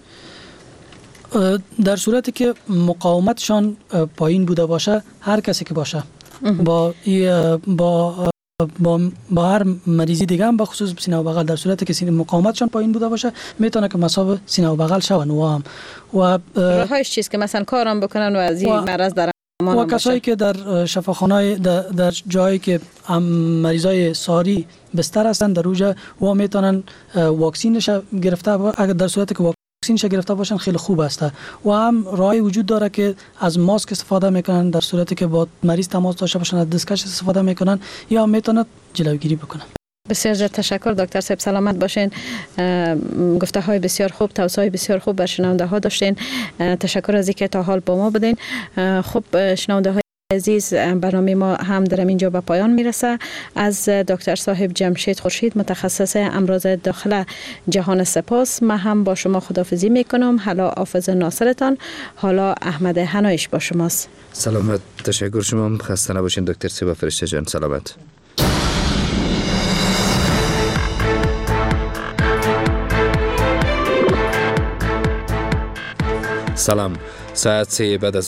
در صورتی که مقاومتشان پایین بوده باشه، هر کسی که باشه با با با با هر مریضی دیگه هم به خصوص سینه و بغل در صورتی که سینه مقاومتشان پایین بوده باشه میتونه که مصاب سینه و بغل شون و هم و راهش چیست که مثلا کارم بکنن و از این مرض در امان و کسایی که در شفاخانه‌های در, در جایی که مریضای ساری بستر هستن در اوجا و میتونن واکسینش گرفته اگر در صورتی که واکسینش گرفته باشن خیلی خوب است و هم راهی وجود داره که از ماسک استفاده میکنن در صورتی که با مریض تماس داشته باشن، از دستکش استفاده میکنن یا میتونن جلوگیری بکنن. بسیار زیاد تشکر دکتر صاحب، سلامت باشین. گفته های بسیار خوب، توصیه بسیار خوب بر شنونده ها داشتین. تشکر از اینکه تا حال با ما بودین. خب شنونده های عزیز، برنامه ما هم در اینجا به پایان میرسه. از دکتر صاحب جمشید خورشید، متخصص امراض داخله جهان سپاس. من هم با شما خداحافظی میکنم. حالا حافظ ناصرتان، حالا احمد حنایش با شماست. سلامت. تشکر شما. خسته نباشین دکتر صاحب. فرشته جان سلامت. سلام. ساعت سه بعد از